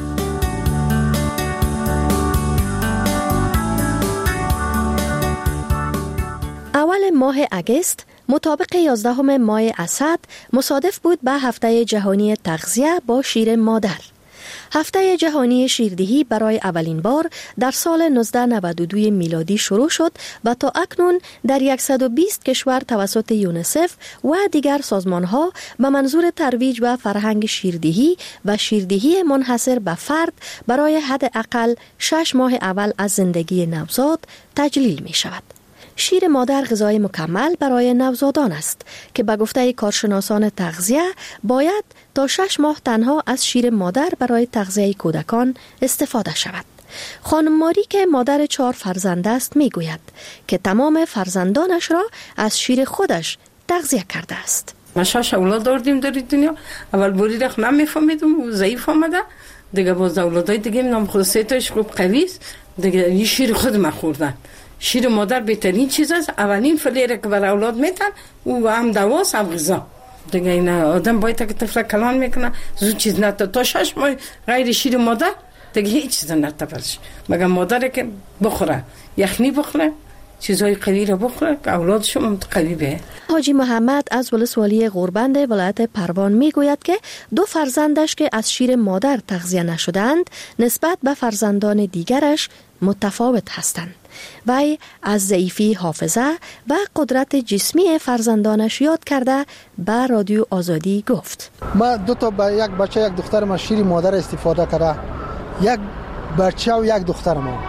اول ماه اگست مطابق یازدهم ماه اسد مصادف بود به هفته جهانی تغذیه با شیر مادر. هفته جهانی شیردهی برای اولین بار در سال نوزده نود و دو میلادی شروع شد و تا اکنون در صد و بیست کشور توسط یونیسف و دیگر سازمان‌ها به منظور ترویج و فرهنگ شیردهی و شیردهی منحصر به فرد برای حداقل شش ماه اول از زندگی نوزاد تجلیل می شود. شیر مادر غذای مکمل برای نوزادان است که به گفته کارشناسان تغذیه باید تا شش ماه تنها از شیر مادر برای تغذیه کودکان استفاده شود. خانم ماری که مادر چهار فرزند است می گوید که تمام فرزندانش را از شیر خودش تغذیه کرده است.
ما شش اولاد داشتیم در دنیا. اول بوری رخ نمیفهمیدم و ضعیف آمده. دیگه باز اولادای دیگه نام خود سه تاش خوب قوی است. دیگه این شیر خود ما خوردن. شیر مادر بهترین چیز است. اولین فلیره که بر اولاد میتن و هم دواست هم غذا. دیگه این آدم باید که طفل کلان میکنه زود چیز نتا تا شش ماه غیر شیر مادر دیگه هیچ چیز نتا پرش. مگر مادر که بخوره یخنی بخوره چیزهای قوی را بخوره که اولادش هم قوی به.
حاجی محمد از ولسوالی غوربند ولایت پروان میگوید که دو فرزندش که از شیر مادر تغذیه نشدند نسبت به فرزندان دیگرش متفاوت هستند. وی از ضعیفی حافظه و قدرت جسمی فرزندانش یاد کرده به رادیو آزادی گفت:
ما دو تا با یک بچه یک دختر ما شیر مادر استفاده کرده. یک بچه و یک دختر ما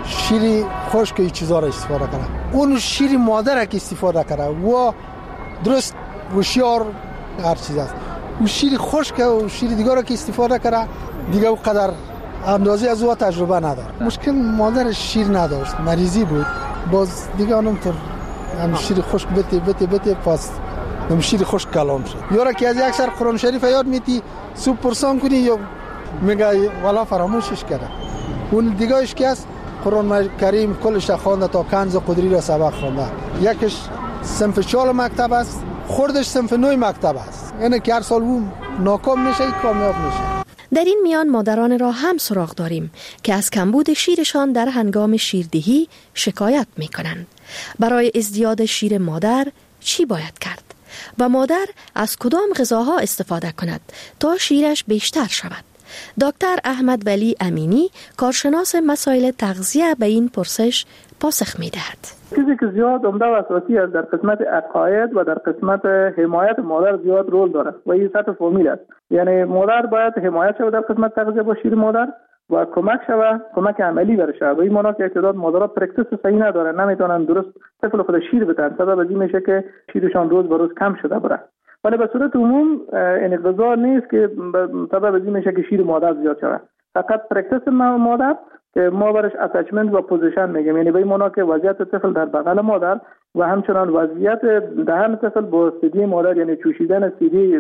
شیر خشک این چیزا را استفاده کرده. اون شیر مادر که استفاده کرده و درست هوشیار هر چیز است. و شیر خشک و شیر دیگر را که استفاده کرده دیگه او قدر اندازه از او تجربه نداره. مشکل مادر شیر نداشت، مریضی بود. باز دیگه اونم تو هم شیر خشک بته بته بته پس هم شیر خشک کلام شد. یارا که از یک سر قرآن شریف یاد میتی سوپ پرسان کنی یا میگه والا فراموشش کرده. اون دیگهش که است قرآن کریم کلش خوانده تا کنز قدری را سبق خوانده. یکش صنف چهار مکتب است، خوردش صنف نه مکتب است. یعنی که هر سال اون ناکام میشه کامیاب میشه.
در این میان مادران را هم سراغ داریم که از کمبود شیرشان در هنگام شیردهی شکایت می کنند. برای ازدیاد شیر مادر چی باید کرد؟ و مادر از کدام غذاها استفاده کند تا شیرش بیشتر شود؟ دکتر احمد ولی امینی کارشناس مسائل تغذیه به این پرسش پاسخ می دهد.
چیزی که زیاد عمده و اساسی است در قسمت عقاید و در قسمت حمایت مادر زیاد رول داره و این سطح فامیل است. یعنی مادر باید حمایت شود در قسمت تغذیه با شیر مادر و کمک شود، کمک عملی برشه. و این معنی که تعداد مادرها پرکتیس صحیح نداره، نمیتونن درست طفل خود شیر بدن، سبب از این میشه که شیرشان روز به روز کم شده بره. ولی به صورت عموم این غذا نیست که سبب از این میشه که شیر مادر زیاد شود. فقط پرکتیس مادر که ما برش اتچمنت و پوزیشن میگیم، یعنی به این معنا که وضعیت طفل در بغل مادر و همچنان وضعیت دهن طفل با سیدی مادر، یعنی چوشیدن سیدی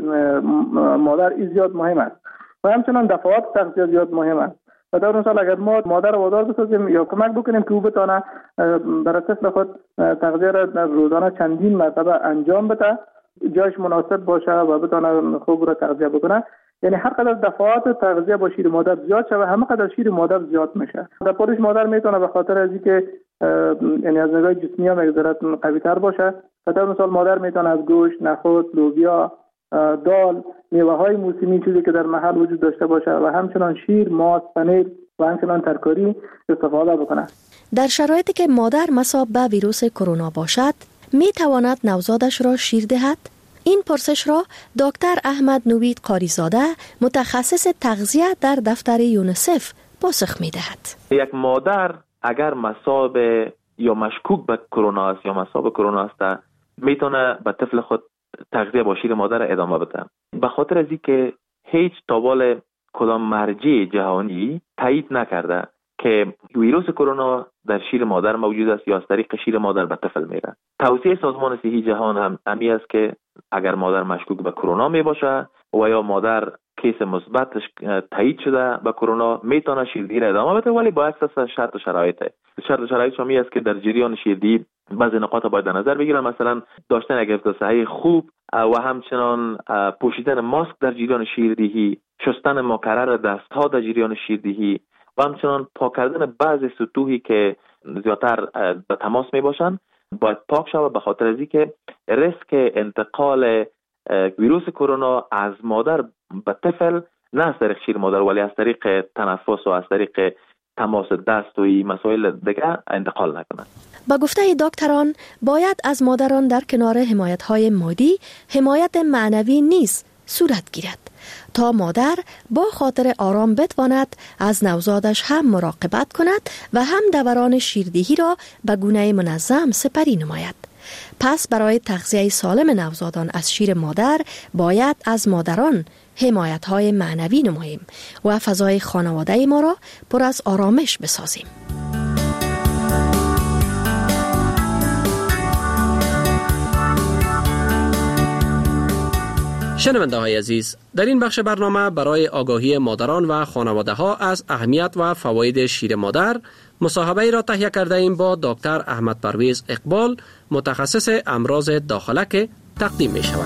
مادر این زیاد مهم است و همچنان دفعات تغذیه زیاد مهم است. و در مثال اگر ما مادر وادار بسازیم یا کمک بکنیم که او بتونه برای طفل خود تغذیه را در روزانه چندین مرتبه انجام بده، جایش مناسب باشه و بتونه خوب را تغذیه بکنه، یعنی هر قدر دفعات تغذیه با شیر مادر زیاد شده همه قدر شیر مادر زیاد میشه. در پرورش مادر میتونه به خاطر از اینکه یعنی از نگاه جسمی هم یک ذره قوی تر باشه. در مثال مادر میتونه از گوشت، نخود، لوبیا، دال، میوه های موسمی چیزی که در محل وجود داشته باشه و همچنان شیر، ماست، پنیر و همچنان ترکاری استفاده بکنه.
در شرایطی که مادر مصاب به ویروس کرونا باشد، می تواند نوزادش را شیر دهد؟ این پرسش را دکتر احمد نوید قاریزاده، متخصص تغذیه در دفتر یونیسف پاسخ می دهد.
یک مادر اگر مصاب یا مشکوک به کرونا است یا مصاب کرونا است، میتونه به طفل خود تغذیه با شیر مادر ادامه بده، به خاطر از اینکه هیچ تابال کدام مرجع جهانی تایید نکرده که ویروس کرونا در شیر مادر موجود است یا از طریق شیر مادر به طفل میره. توصیه سازمان صحی جهان هم امی است که اگر مادر مشکوک به کرونا می باشه و یا مادر کیس مثبتش تایید شده به کرونا، میتونه شیردهی را ادامه بده، ولی با اساس شرط و شرایط. شرط و شرایط شمی است که در جریان شیردهی بعضی نقاط باید در نظر بگیرن، مثلا داشتن یک حفظ صحی خوب و همچنان پوشیدن ماسک در جریان شیردهی، شستن مکرر دستها در جریان شیردهی و همچنان پاک کردن بعضی سطوحی که زیادتر به تماس می باشن باید پاک شود، به خاطر از اینکه ریسک انتقال ویروس کرونا از مادر به طفل نه از طریق شیر مادر ولی از طریق تنفس و از طریق تماس دست و مسائل دیگه انتقال نکنند.
با گفته دکتران باید از مادران در کنار حمایت‌های مادی حمایت معنوی نیز صورت گیرد تا مادر با خاطر آرام بتواند از نوزادش هم مراقبت کند و هم دوران شیردهی را به گونه منظم سپری نماید. پس برای تغذیه سالم نوزادان از شیر مادر باید از مادران حمایت‌های معنوی نماییم و فضای خانواده ما را پر از آرامش بسازیم.
شنونده های عزیز، در این بخش برنامه برای آگاهی مادران و خانواده ها از اهمیت و فواید شیر مادر مصاحبه را تهیه کرده ایم با دکتر احمد پرویز اقبال، متخصص امراض داخله که تقدیم می شود.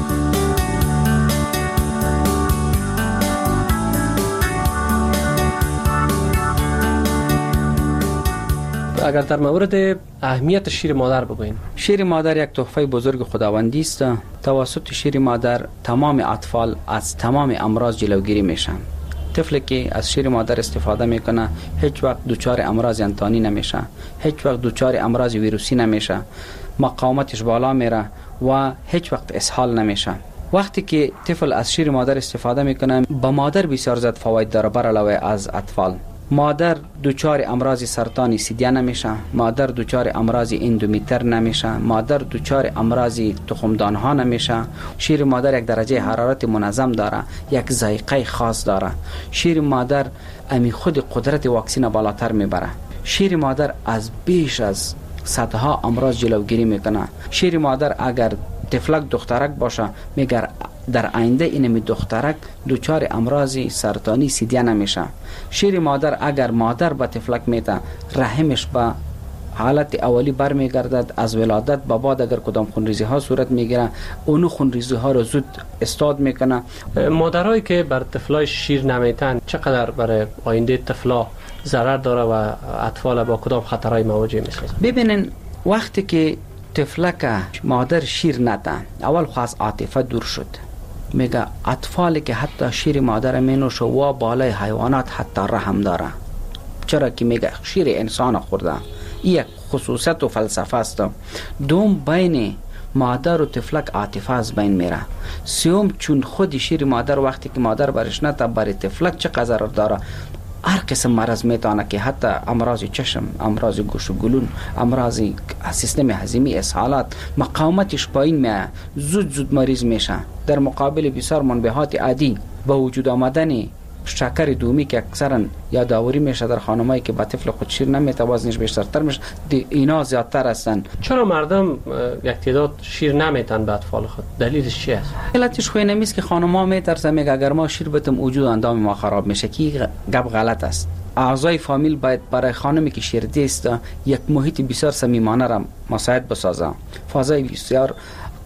اگر در مورد اهمیت شیر مادر بگوییم.
شیر مادر یک تحفه بزرگ خداوندی است. توسط شیر مادر تمام اطفال از تمام امراض جلوگیری میشن. طفلی که از شیر مادر استفاده میکنه هیچ وقت دچار امراض انتانی نمیشه، هیچ وقت دچار امراض ویروسی نمیشه، مقاومتش بالا میره و هیچ وقت اسهال نمیشه. وقتی که طفل از شیر مادر استفاده میکنه به مادر بسیار زیاد فواید داره بر علاوه از اطفال. مادر دچار امراض سرطانی سیدیه نمیشه، مادر دچار امراض اندومیتر نمیشه، مادر دچار امراض تخمدان ها نمیشه. شیر مادر یک درجه حرارت منظم داره، یک ذائقه خاص داره. شیر مادر امی خود قدرت واکسین بالاتر میبره. شیر مادر از بیش از صدها امراض جلوگیری میکنه. شیر مادر اگر طفلک دخترک باشه میگر در آینده اینمی دخترک دوچار امراض سرطانی سیدیه نمیشه. شیر مادر اگر مادر با طفلک میته رحمش با حالت اولی بر میگردد، از ولادت با بعد اگر کدام خونریزی ها صورت میگیره اونو خونریزی ها رو زود استاد میکنه.
مادرایی که بر طفلای شیر نمیتن چقدر برای آینده طفلا ضرر داره و اطفال با کدام خطرهای مواجه میسازن؟
ببینین وقتی که طفلک مادر شیر نده اول خواست عاطفه دور شد، میگه اطفالی که حتی شیر مادر مینوشه و بالای حیوانات حتی رحم داره. چرا که میگه شیر انسان خورده. این یک خصوصیت و فلسفه است. دوم بین مادر و طفلک عاطفه از بین میره. سوم چون خود شیر مادر وقتی که مادر برش نده برای طفلک چه قدر داره. هر قسم مرض میتونه که حتی امراض چشم، امراض گوش و گلون، امراض سیستم هضمی، اسهالات، مقاومتش پایین میاد، زود زود مریض میشه. در مقابل بسیار منبعات عادی با وجود آمدن شکر دومی که اکثرا یادآوری میشه در خانمایی که با طفل خود شیر نمیته وزنش بیشترتر میشه، اینا زیادتر هستن.
چرا مردم یک تعداد شیر نمیتن به اطفال خود؟ دلیلش چی است؟
علتش خو اینه که خانم‌ها میترسن میگه اگر ما شیر بتم وجود اندام ما خراب میشه، که گپ غلط است. اعضای فامیل باید برای خانمی که شیردی است یک محیط بسیار صمیمانه را مساعد بسازه، فضای بسیار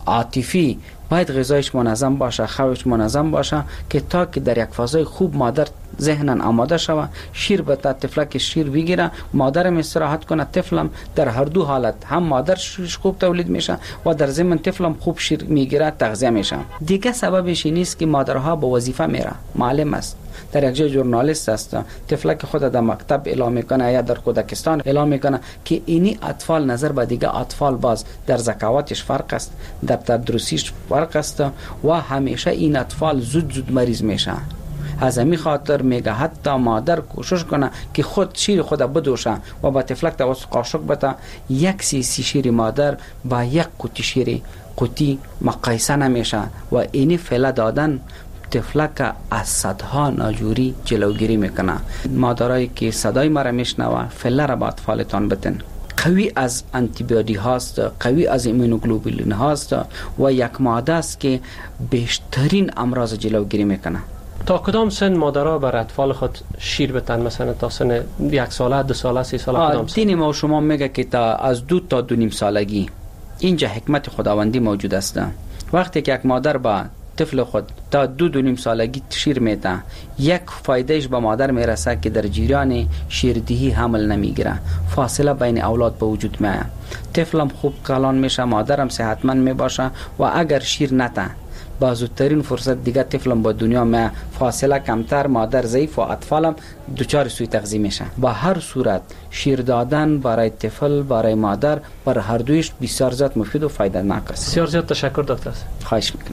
عاطفی، باید غذایش منظم باشه، خوابش منظم باشه که تا که در یک فضای خوب مادر ذهنن آماده شوه، شیر بتا طفلک شیر بگیره، مادرم استراحت کنه، طفلم در هر دو حالت هم مادر شیرش خوب تولید میشه و در ضمن طفلم خوب شیر میگیره، تغذیه میشه. دیگه سببش این است که مادرها به وظیفه میره، معلم است، در یک جای ژورنالیست است، طفلک خود در مکتب اعلام میکنه یا در کودکستان اعلام میکنه که اینی اطفال نظر به دیگه اطفال باز در ذکاوتش فرق است، در تدریسیش فرق است و همیشه این اطفال زود زود مریض میشه. از همین خاطر میگه حتی مادر کوشش کنه که خود شیر خود بدوشه و با طفلک توسط قاشق بده، یک سی سی شیر مادر با یک قوطی شیر قوطی مقایسه نمیشه و اینی فعلا دادن طفلک از صدها ناجوری جلوگیری میکنه. مادرایی که صدای مرا میشنوه فعلا را با اطفالتان بتن. قوی از انتیبیوتیک هاست، قوی از ایمونوگلوبولین هاست و یک ماده است که بیشترین امراض جلوگیری میکنه.
تا کدام سن مادرها بر اطفال خود شیر بتن؟ مثلا تا سن یک ساله، دو ساله، سه ساله کدام سن؟
دین ما شما میگه که تا از دو تا دو نیم سالگی. اینجا حکمت خداوندی موجود است. وقتی که یک مادر با طفل خود تا دو دو نیم سالگی شیر میده، یک فایدهش به مادر میرسه که در جریان شیردهی حمل نمیگیره، فاصله بین اولاد به وجود میاد، طفلم خوب کلان میشه، مادرم صحتمند میباشه و اگر شیر نته با زودترین فرصت دیگه طفلم با دنیا میاد، فاصله کمتر، مادر ضعیف و اطفالم دچار سوء تغذیه میشه. با هر صورت شیر دادن برای طفل برای مادر بر هر دویش بسیار زیاد مفید و فایده ناک است.
بسیار زیاد تشکر دکتر.
خواهش میکنم.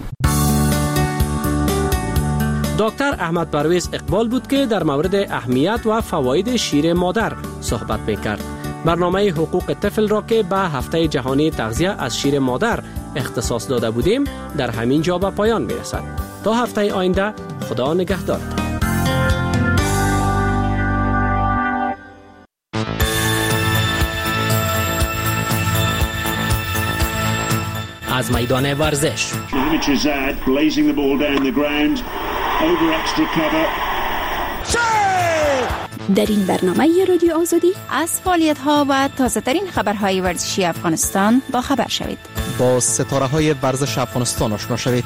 دکتر احمد پرویز اقبال بود که در مورد اهمیت و فواید شیر مادر صحبت میکرد. برنامه حقوق طفل را که به هفته جهانی تغذیه از شیر مادر اختصاص داده بودیم در همین جا به پایان میرسد. تا هفته آینده، خدا نگهدار.
از میدان ورزش
در این برنامه رادیو آزادی از فعالیت ها و تازه ترین خبرهای ورزشی افغانستان با خبر شوید.
با ستاره های ورزش افغانستان آشنا شوید.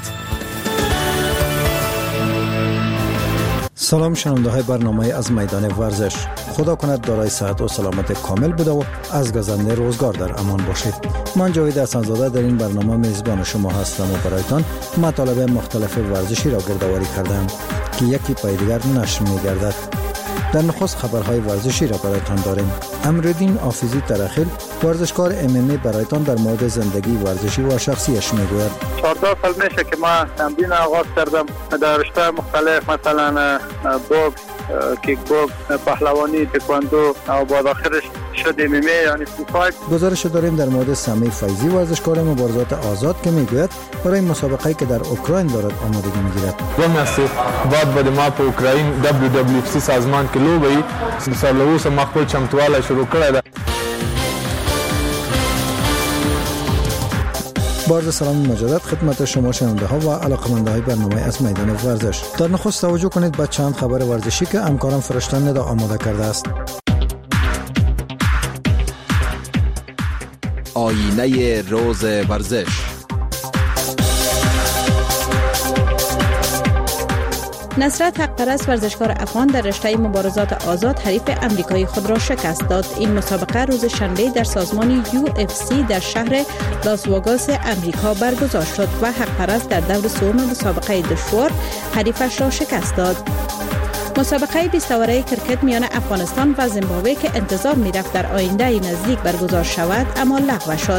سلام شنونده های برنامه از میدان ورزش. خدا کند دارای صحت و سلامت کامل بوده و از گزنده روزگار در امان باشید. من جاوید حسن‌زاده در این برنامه میزبان شما هستم و برایتان مطالب مختلف ورزشی را گردآوری کردم که یکی پای دیگر نشر می‌گردد. در نخست خبرهای ورزشی را برایتان داریم. امرالدین حافظی ترخیل ورزشکار ام ام ای برایتان در مورد زندگی ورزشی و شخصیش میگوید.
چهارده سال میشه که ما تمرین آغاز کردم در رشته مختلف، مثلا بوکس، کیک بوکس، پهلوانی، تکواندو و بعد آخرش شد ام ام ای یعنی فایت.
گزارش داریم در مورد سمی فایزی ورزشکار مبارزات آزاد که میگوید برای مسابقه‌ای که در اوکراین دارد آمادگی میگیرد.
گمناستی بعد بعد ما په اوکراین دبلیو دبلیو اف سی سازمان کې لوبي سالوس مخبل چمتواله شروع کړه.
با سلام مجدد خدمت شما شنونده ها و علاقه‌مندان های برنامه از میدان ورزش. در نخست توجه کنید به چند خبر ورزشی که همکارم فرشتن ندا آماده کرده است.
آینه روز ورزش.
نصرت حق پرست ورزشکار افغان در رشته مبارزات آزاد حریف امریکایی خود را شکست داد. این مسابقه روز شنبه در سازمان یو اف سی در شهر لاس وگاس امریکا برگزار شد و حق پرست در دور سوم مسابقه دشوار حریفش را شکست داد. مسابقه بیست اوره کرکت میان افغانستان و زیمبابوه که انتظار می‌رفت در آینده نزدیک برگزار شود اما لغو شد.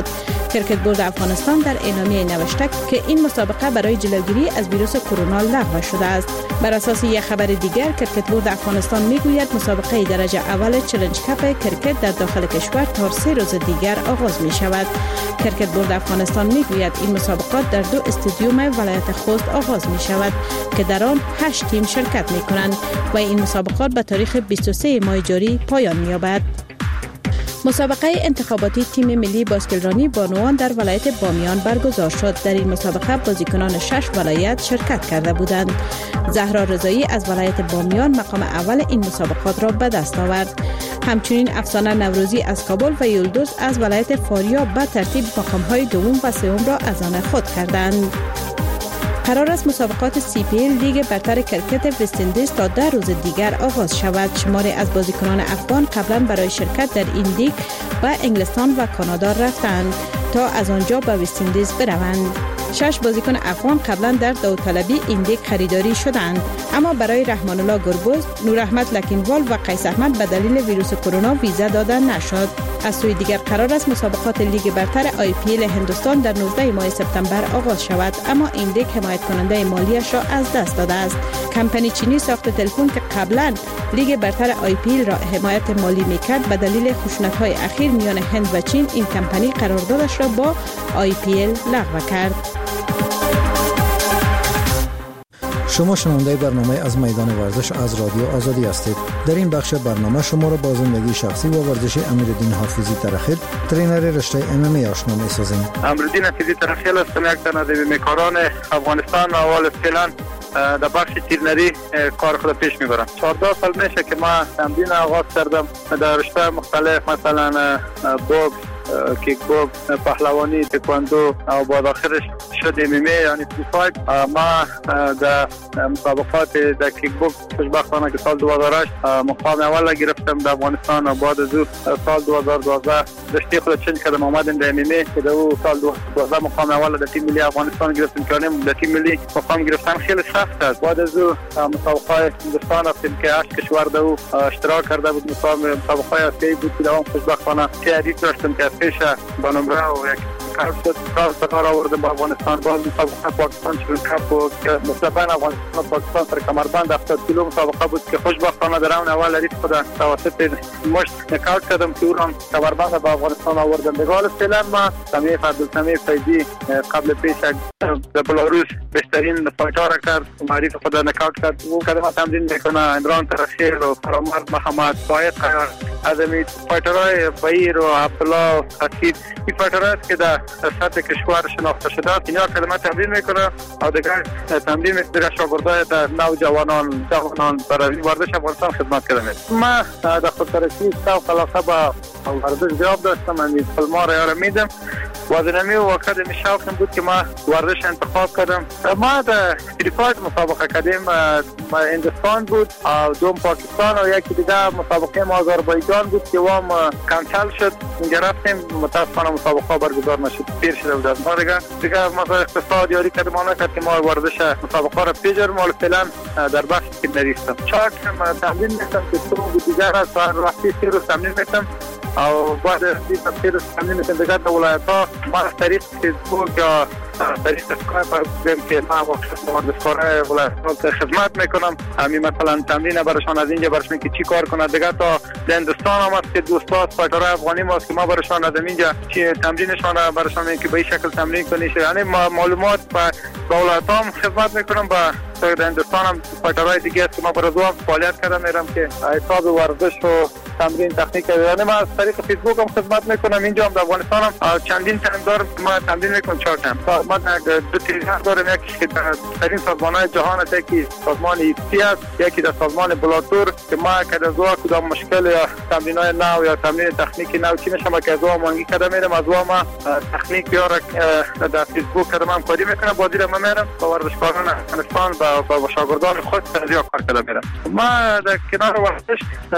کرکت بورد افغانستان در اعلامیه نوشته که این مسابقه برای جلوگیری از ویروس کرونا لغو شده است. بر اساس یک خبر دیگر، کرکت بورد افغانستان میگوید مسابقه درجه اول چالش کپ کرکت در داخل کشور تا سه روز دیگر آغاز می شود. کرکت بورد افغانستان میگوید این مسابقات در دو استادیوم ولایت خوست آغاز می شود که در آن هشت تیم شرکت می کنند و این مسابقات به تاریخ بیست و سوم ماه جاری پایان می یابد. مسابقه انتخاباتی تیم ملی باسکتبالی بانوان در ولایت بامیان برگزار شد. در این مسابقه بازیکنان شش ولایت شرکت کرده بودند. زهرا رضایی از ولایت بامیان مقام اول این مسابقات را به دست آورد. همچنین افسانه نوروزی از کابل و یلدوز از ولایت فاریاب به ترتیب مقام‌های دوم و سوم را از آن خود کردند. قرار است مسابقات سی پی ال لیگ برتر کرکت وست اندیز تا ده روز دیگر آغاز شود. شماری از بازیکنان افغان قبلا برای شرکت در این لیگ به انگلستان و کانادا رفتند تا از آنجا به وست اندیز بروند. شش بازیکن افغان قبلا در داوطلبی این لیگ خریداری شدند، اما برای رحمان الله گربز، نور احمد لکینوال و قیس احمد به دلیل ویروس کرونا ویزا داده نشد. از سوی دیگر قرار است مسابقات لیگ برتر آی پی ال هندوستان در نوزده ماه سپتامبر آغاز شود، اما این لیگ حمایت کننده مالیش را از دست داده است. کمپانی چینی ساخت تلفن که قبلا لیگ برتر آی پی ال را حمایت مالی میکرد، به دلیل خشونت‌های اخیر میان هند و چین این کمپانی قراردادش را با آی پی ال لغو کرد.
شما شنونده برنامه از میدان ورزش از رادیو آزادی هستید. در این بخش برنامه شما را با زندگی شخصی و ورزشی امیرالدین حافظی ترخیل، ترینر رشته ام ام ای آشنا می‌سازیم.
امیرالدین حافظی ترخیل هستم، یک تن از میکاران افغانستان. اول فعلا در بخش تیرنری کار خود پیش میبرم. چهارده سال میشه که ما تمرین آغاز کردم در رشته مختلف، مثلا بوکس، کیک بوکس، پهلوانی، تکواندو و بعد آخرش شد ام ام ای یعنی فری فایت. ما در مسابقات در کیک بوکس خوشبختانه که سال دو هزار و هشت مقام اول گرفتم در افغانستان و بعد از او سال دو هزار و دوازده رشته خود چنج کردم آمدم در ام ام ای که در او سال دو هزار و دوازده مقام اول در تیم ملی افغانستان گرفتم که در تیم ملی مقام گرفتن خیلی سخت است. بعد از او مسابقات هندوستان رفتیم که هشت کشور در او اشتراک کرده بود. مسابقات آسیایی بود که در اون خوشبختانه که حدیث داشتم که پیش با نمره و یک کار شد کار سکار آوردم با افغانستان. باز مسابقه پاکستان چون کپ و مسابقه افغانستان و پاکستان سر کمربند هفتاد کیلو مسابقه بود که خوشبختانه در اون اول حریف خود توسط مشت نکاوت کردم که اون کمربند با افغانستان آوردم. به حال فعلا ما سمیع عبدالسمیع فیضی قبل پیش در بلاروس بهترین فایتر را کرد، معرف خود نکاوت کرد. او کلمه تمرین میکنه عمران ترخیل و فرامرد محمد فایق ازمی فایترهای بهیر و عبدالله حسید. این فایترها است که در سطح کشور شناخته شده است. اینا کلمه تمرین میکنه و دیگر تمرین میکنه شاگردای در نو جوانان جوانان برای ورزش افغانستان خدمت کردم. ما در خودترسی شوق علاقه با ورزش زیاد داشتم. من فیلم‌ها را یاد میدم. وزنمی و وقت می شوقم بود که ما ورزش انتخاب کردم. ما در فری فایت مسابقه کردیم، هندوستان بود و دوم پاکستان و یکی دیگه مسابقه ما آذربایجان بود که وام کنسل شد. اینجا رفتیم متاسفانه مسابقه برگزار نشد، پیر شده بود. ما دیگه دیگه ما اقتصاد یاری کردیم ما نکرد که ما ورزش مسابقه را پیجرم. ولی فعلا در بخش تیم‌نری هستم. چهار کم تمرین میکنم که تو دیگر از وقتی سه روز تمرین میکنم او بعد از این تفسیر تمرین میکنم دیگر در ولایت ها ما از طریق فیسبوک یا طریق اسکایپ بگم که ما وقت ورزشکارای ولایت ها خدمت میکنم. همین مثلا تمرین برشان از اینجا برشان که چی کار کنند. دیگر تا هندوستان هم است که دوستا فایترهای افغانی ما است که ما برشان از اینجا چی تمرینشان برشان میگم که به این شکل تمرین کنید. یعنی معلومات با ولایت ها هم خدمت میکنم. با در هندوستان هم فایترهای دیگه است که ما برای هم فعالیت کردم میرم که حساب ورزش و تمرین تکنیک. یعنی ما از طریق فیسبوک هم خدمت میکنم. اینجا هم در افغانستان هم چندین تایم دار ما تمرین میکنم. چهار تایم ما دو تریزر داریم. یکی در ترین سازمان‌های جهان است، یکی سازمان ایفسی است، یکی در سازمان بلاتور که ما که از اون کدام مشکل یا تمرین‌های نو یا تمرین تکنیکی نو چی نشه ما که از اون مانگی کرده میرم. از اون ما تکنیک بیاره در فیسبوک کردم هم کاری میکنم. بازی را میرم با ورزشکاران افغانستان با با شاگردان خود تنظیم کار کردم میرم. ما در کنار ورزش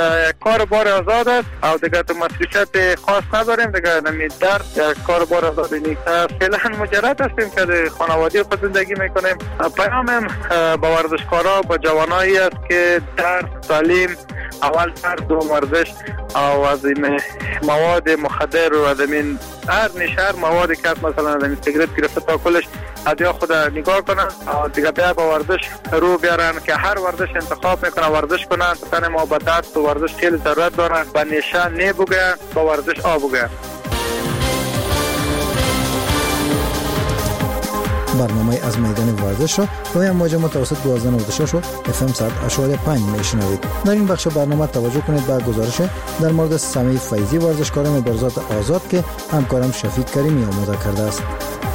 کار بار آزاد است او دیگه تو مسئولیت خاص نداریم. دیگه نمید در کار بار آزاد نیست. فعلا مجرد هستیم که خانوادگی خود زندگی میکنیم. پیامم با ورزشکارا با جوانایی است که در تعلیم اول تر دوم ورزش او از این مواد مخدر و از این هر نشر موادی که مثلا از این سیگرت گرفته تا کلش ادیا خود نگاه کنن و دیگه بیا با ورزش رو بیارن که هر ورزش انتخاب میکنن ورزش کنن تن ما به دست و ورزش خیلی ضرورت دارن و نشه نه بگن با ورزش آ بگن.
برنامه از میدان ورزش را روی موج متوسط دوازده نود و شش و اف ام صد و پنج میشنوید. در این بخش برنامه توجه کنید به گزارش در مورد سمیع فیضی ورزشکار مبارزات آزاد که همکارم شفیق کریمی آماده کرده است.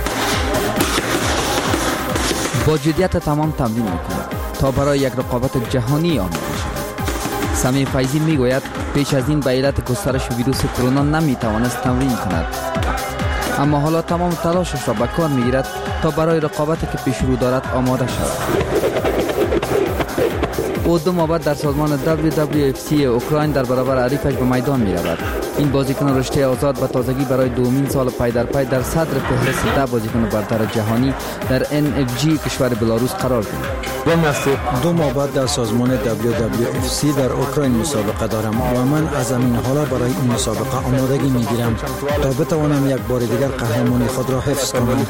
با جدیت تمام تمرین میکند تا برای یک رقابت جهانی آماده شود. سمیع فیضی میگوید پیش از این به علت گسترش ویروس کرونا نمیتوانست تمرین کند، اما حالا تمام تلاشش را به کار میگیرد تا برای رقابتی که پیش رو دارد آماده شود. او دو ماه بعد در سازمان دبلیو دبلیو اف سی اوکراین در برابر حریفش به میدان می رود. این بازیکن رشته آزاد و تازگی برای دومین سال پی در پی در صدر فهرست ده بازیکن برتر جهانی در ان اف جی کشور بلاروس قرار گرفت.
دو ماه بعد در سازمان دبلیو دبلیو اف سی در اوکراین مسابقه دارم و من از این حالا برای این مسابقه آمادگی می گیرم تا بتوانم یک بار دیگر قهرمانی خود را حفظ کنم.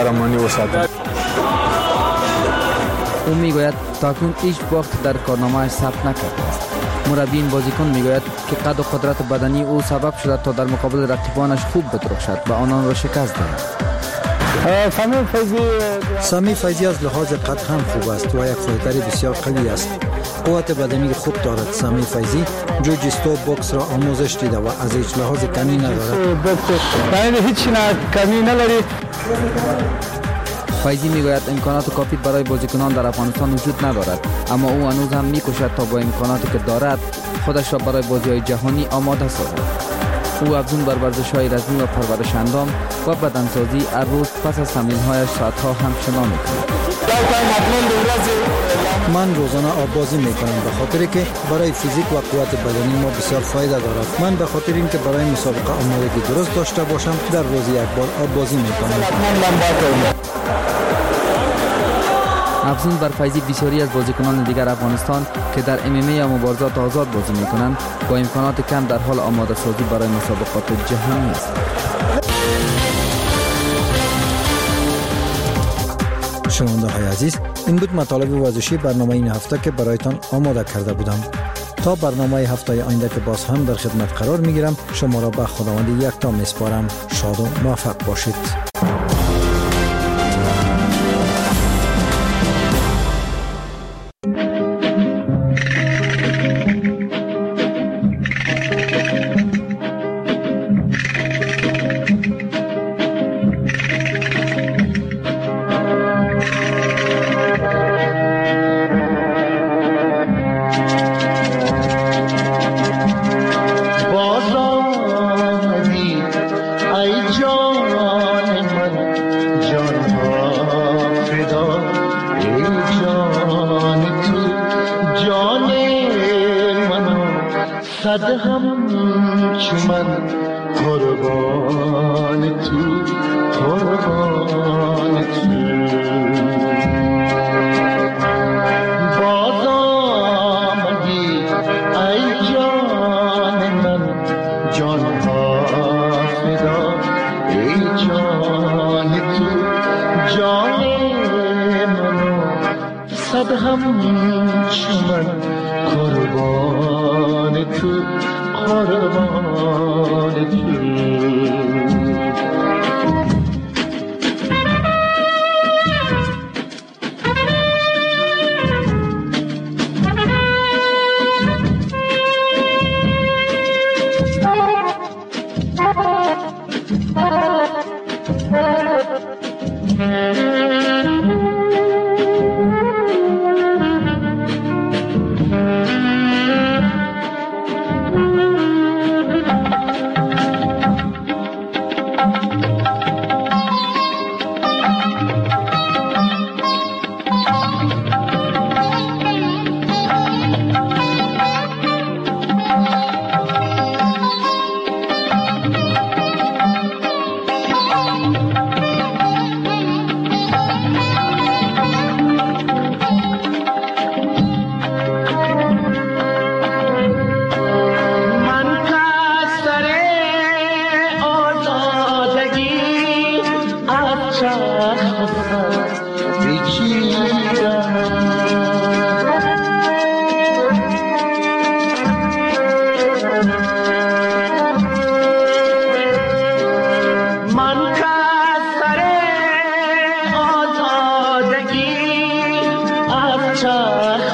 او میگوید تاکنون هیچ وقت در کارنامه‌اش ثبت نکرده است. مربی این بازیکن میگوید که قد و قدرت بدنی او سبب شده تا در مقابل رقیبانش خوب بدرخشد و آنان را شکست دهد.
سمیع فیضی از لحاظ قد هم خوب است و یک فایتر بسیار قوی است. قوت بدنی خوب دارد. سمیع فیضی جوجیستو بوکس را آموزش دیده و از هیچ لحاظ کمی ندارد.
یعنی هیچ کمی نداری.
فیضی میگوید امکانات کافی برای بازیکنان در افغانستان وجود ندارد، اما او هنوز هم میکوشد تا با امکاناتی که دارد خودش را برای بازی‌های جهانی آماده سازد. او افزون بر ورزش‌های رزمی و پرورش اندام و بدنسازی هر روز پس از تمرین‌هایش ساعت‌ها هم شنا می‌کند.
من روزانه آب بازی میکنم به خاطر که برای فیزیک و قوت بدنی ما بسیار فایده دارد. من به خاطر اینکه برای مسابقه آمادگی درست داشته باشم در روز یک بار آب بازی میکنم.
افزون بر فیضی بسیاری از بازیکنان دیگر افغانستان که در ام ام ای یا مبارزات آزاد بازی میکنند با امکانات کم در حال آماده سازی برای مسابقات جهانی است.
شنونده های عزیز، این بود مطالب ورزشی برنامه این هفته که برایتان آماده کرده بودم. تا برنامه هفته آینده که باز هم در خدمت قرار میگیرم، شما را به خداوند یکتا میسپارم. شاد و موفق باشید.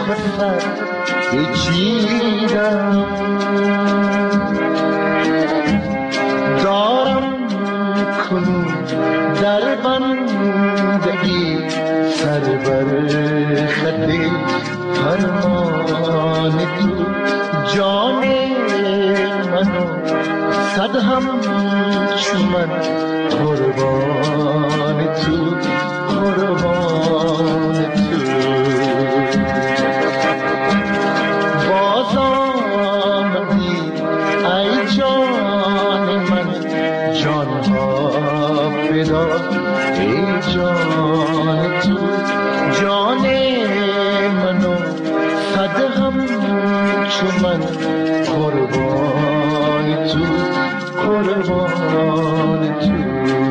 سر بچیدم دارم کنون در بندگی سر بر خط فرمان تو جان منو صد هم چو من قربان تو قربان تو باز آمدی ای جان من جان ها فدا ای جان تو جان منو صد هم چو من قربان تو قربان تو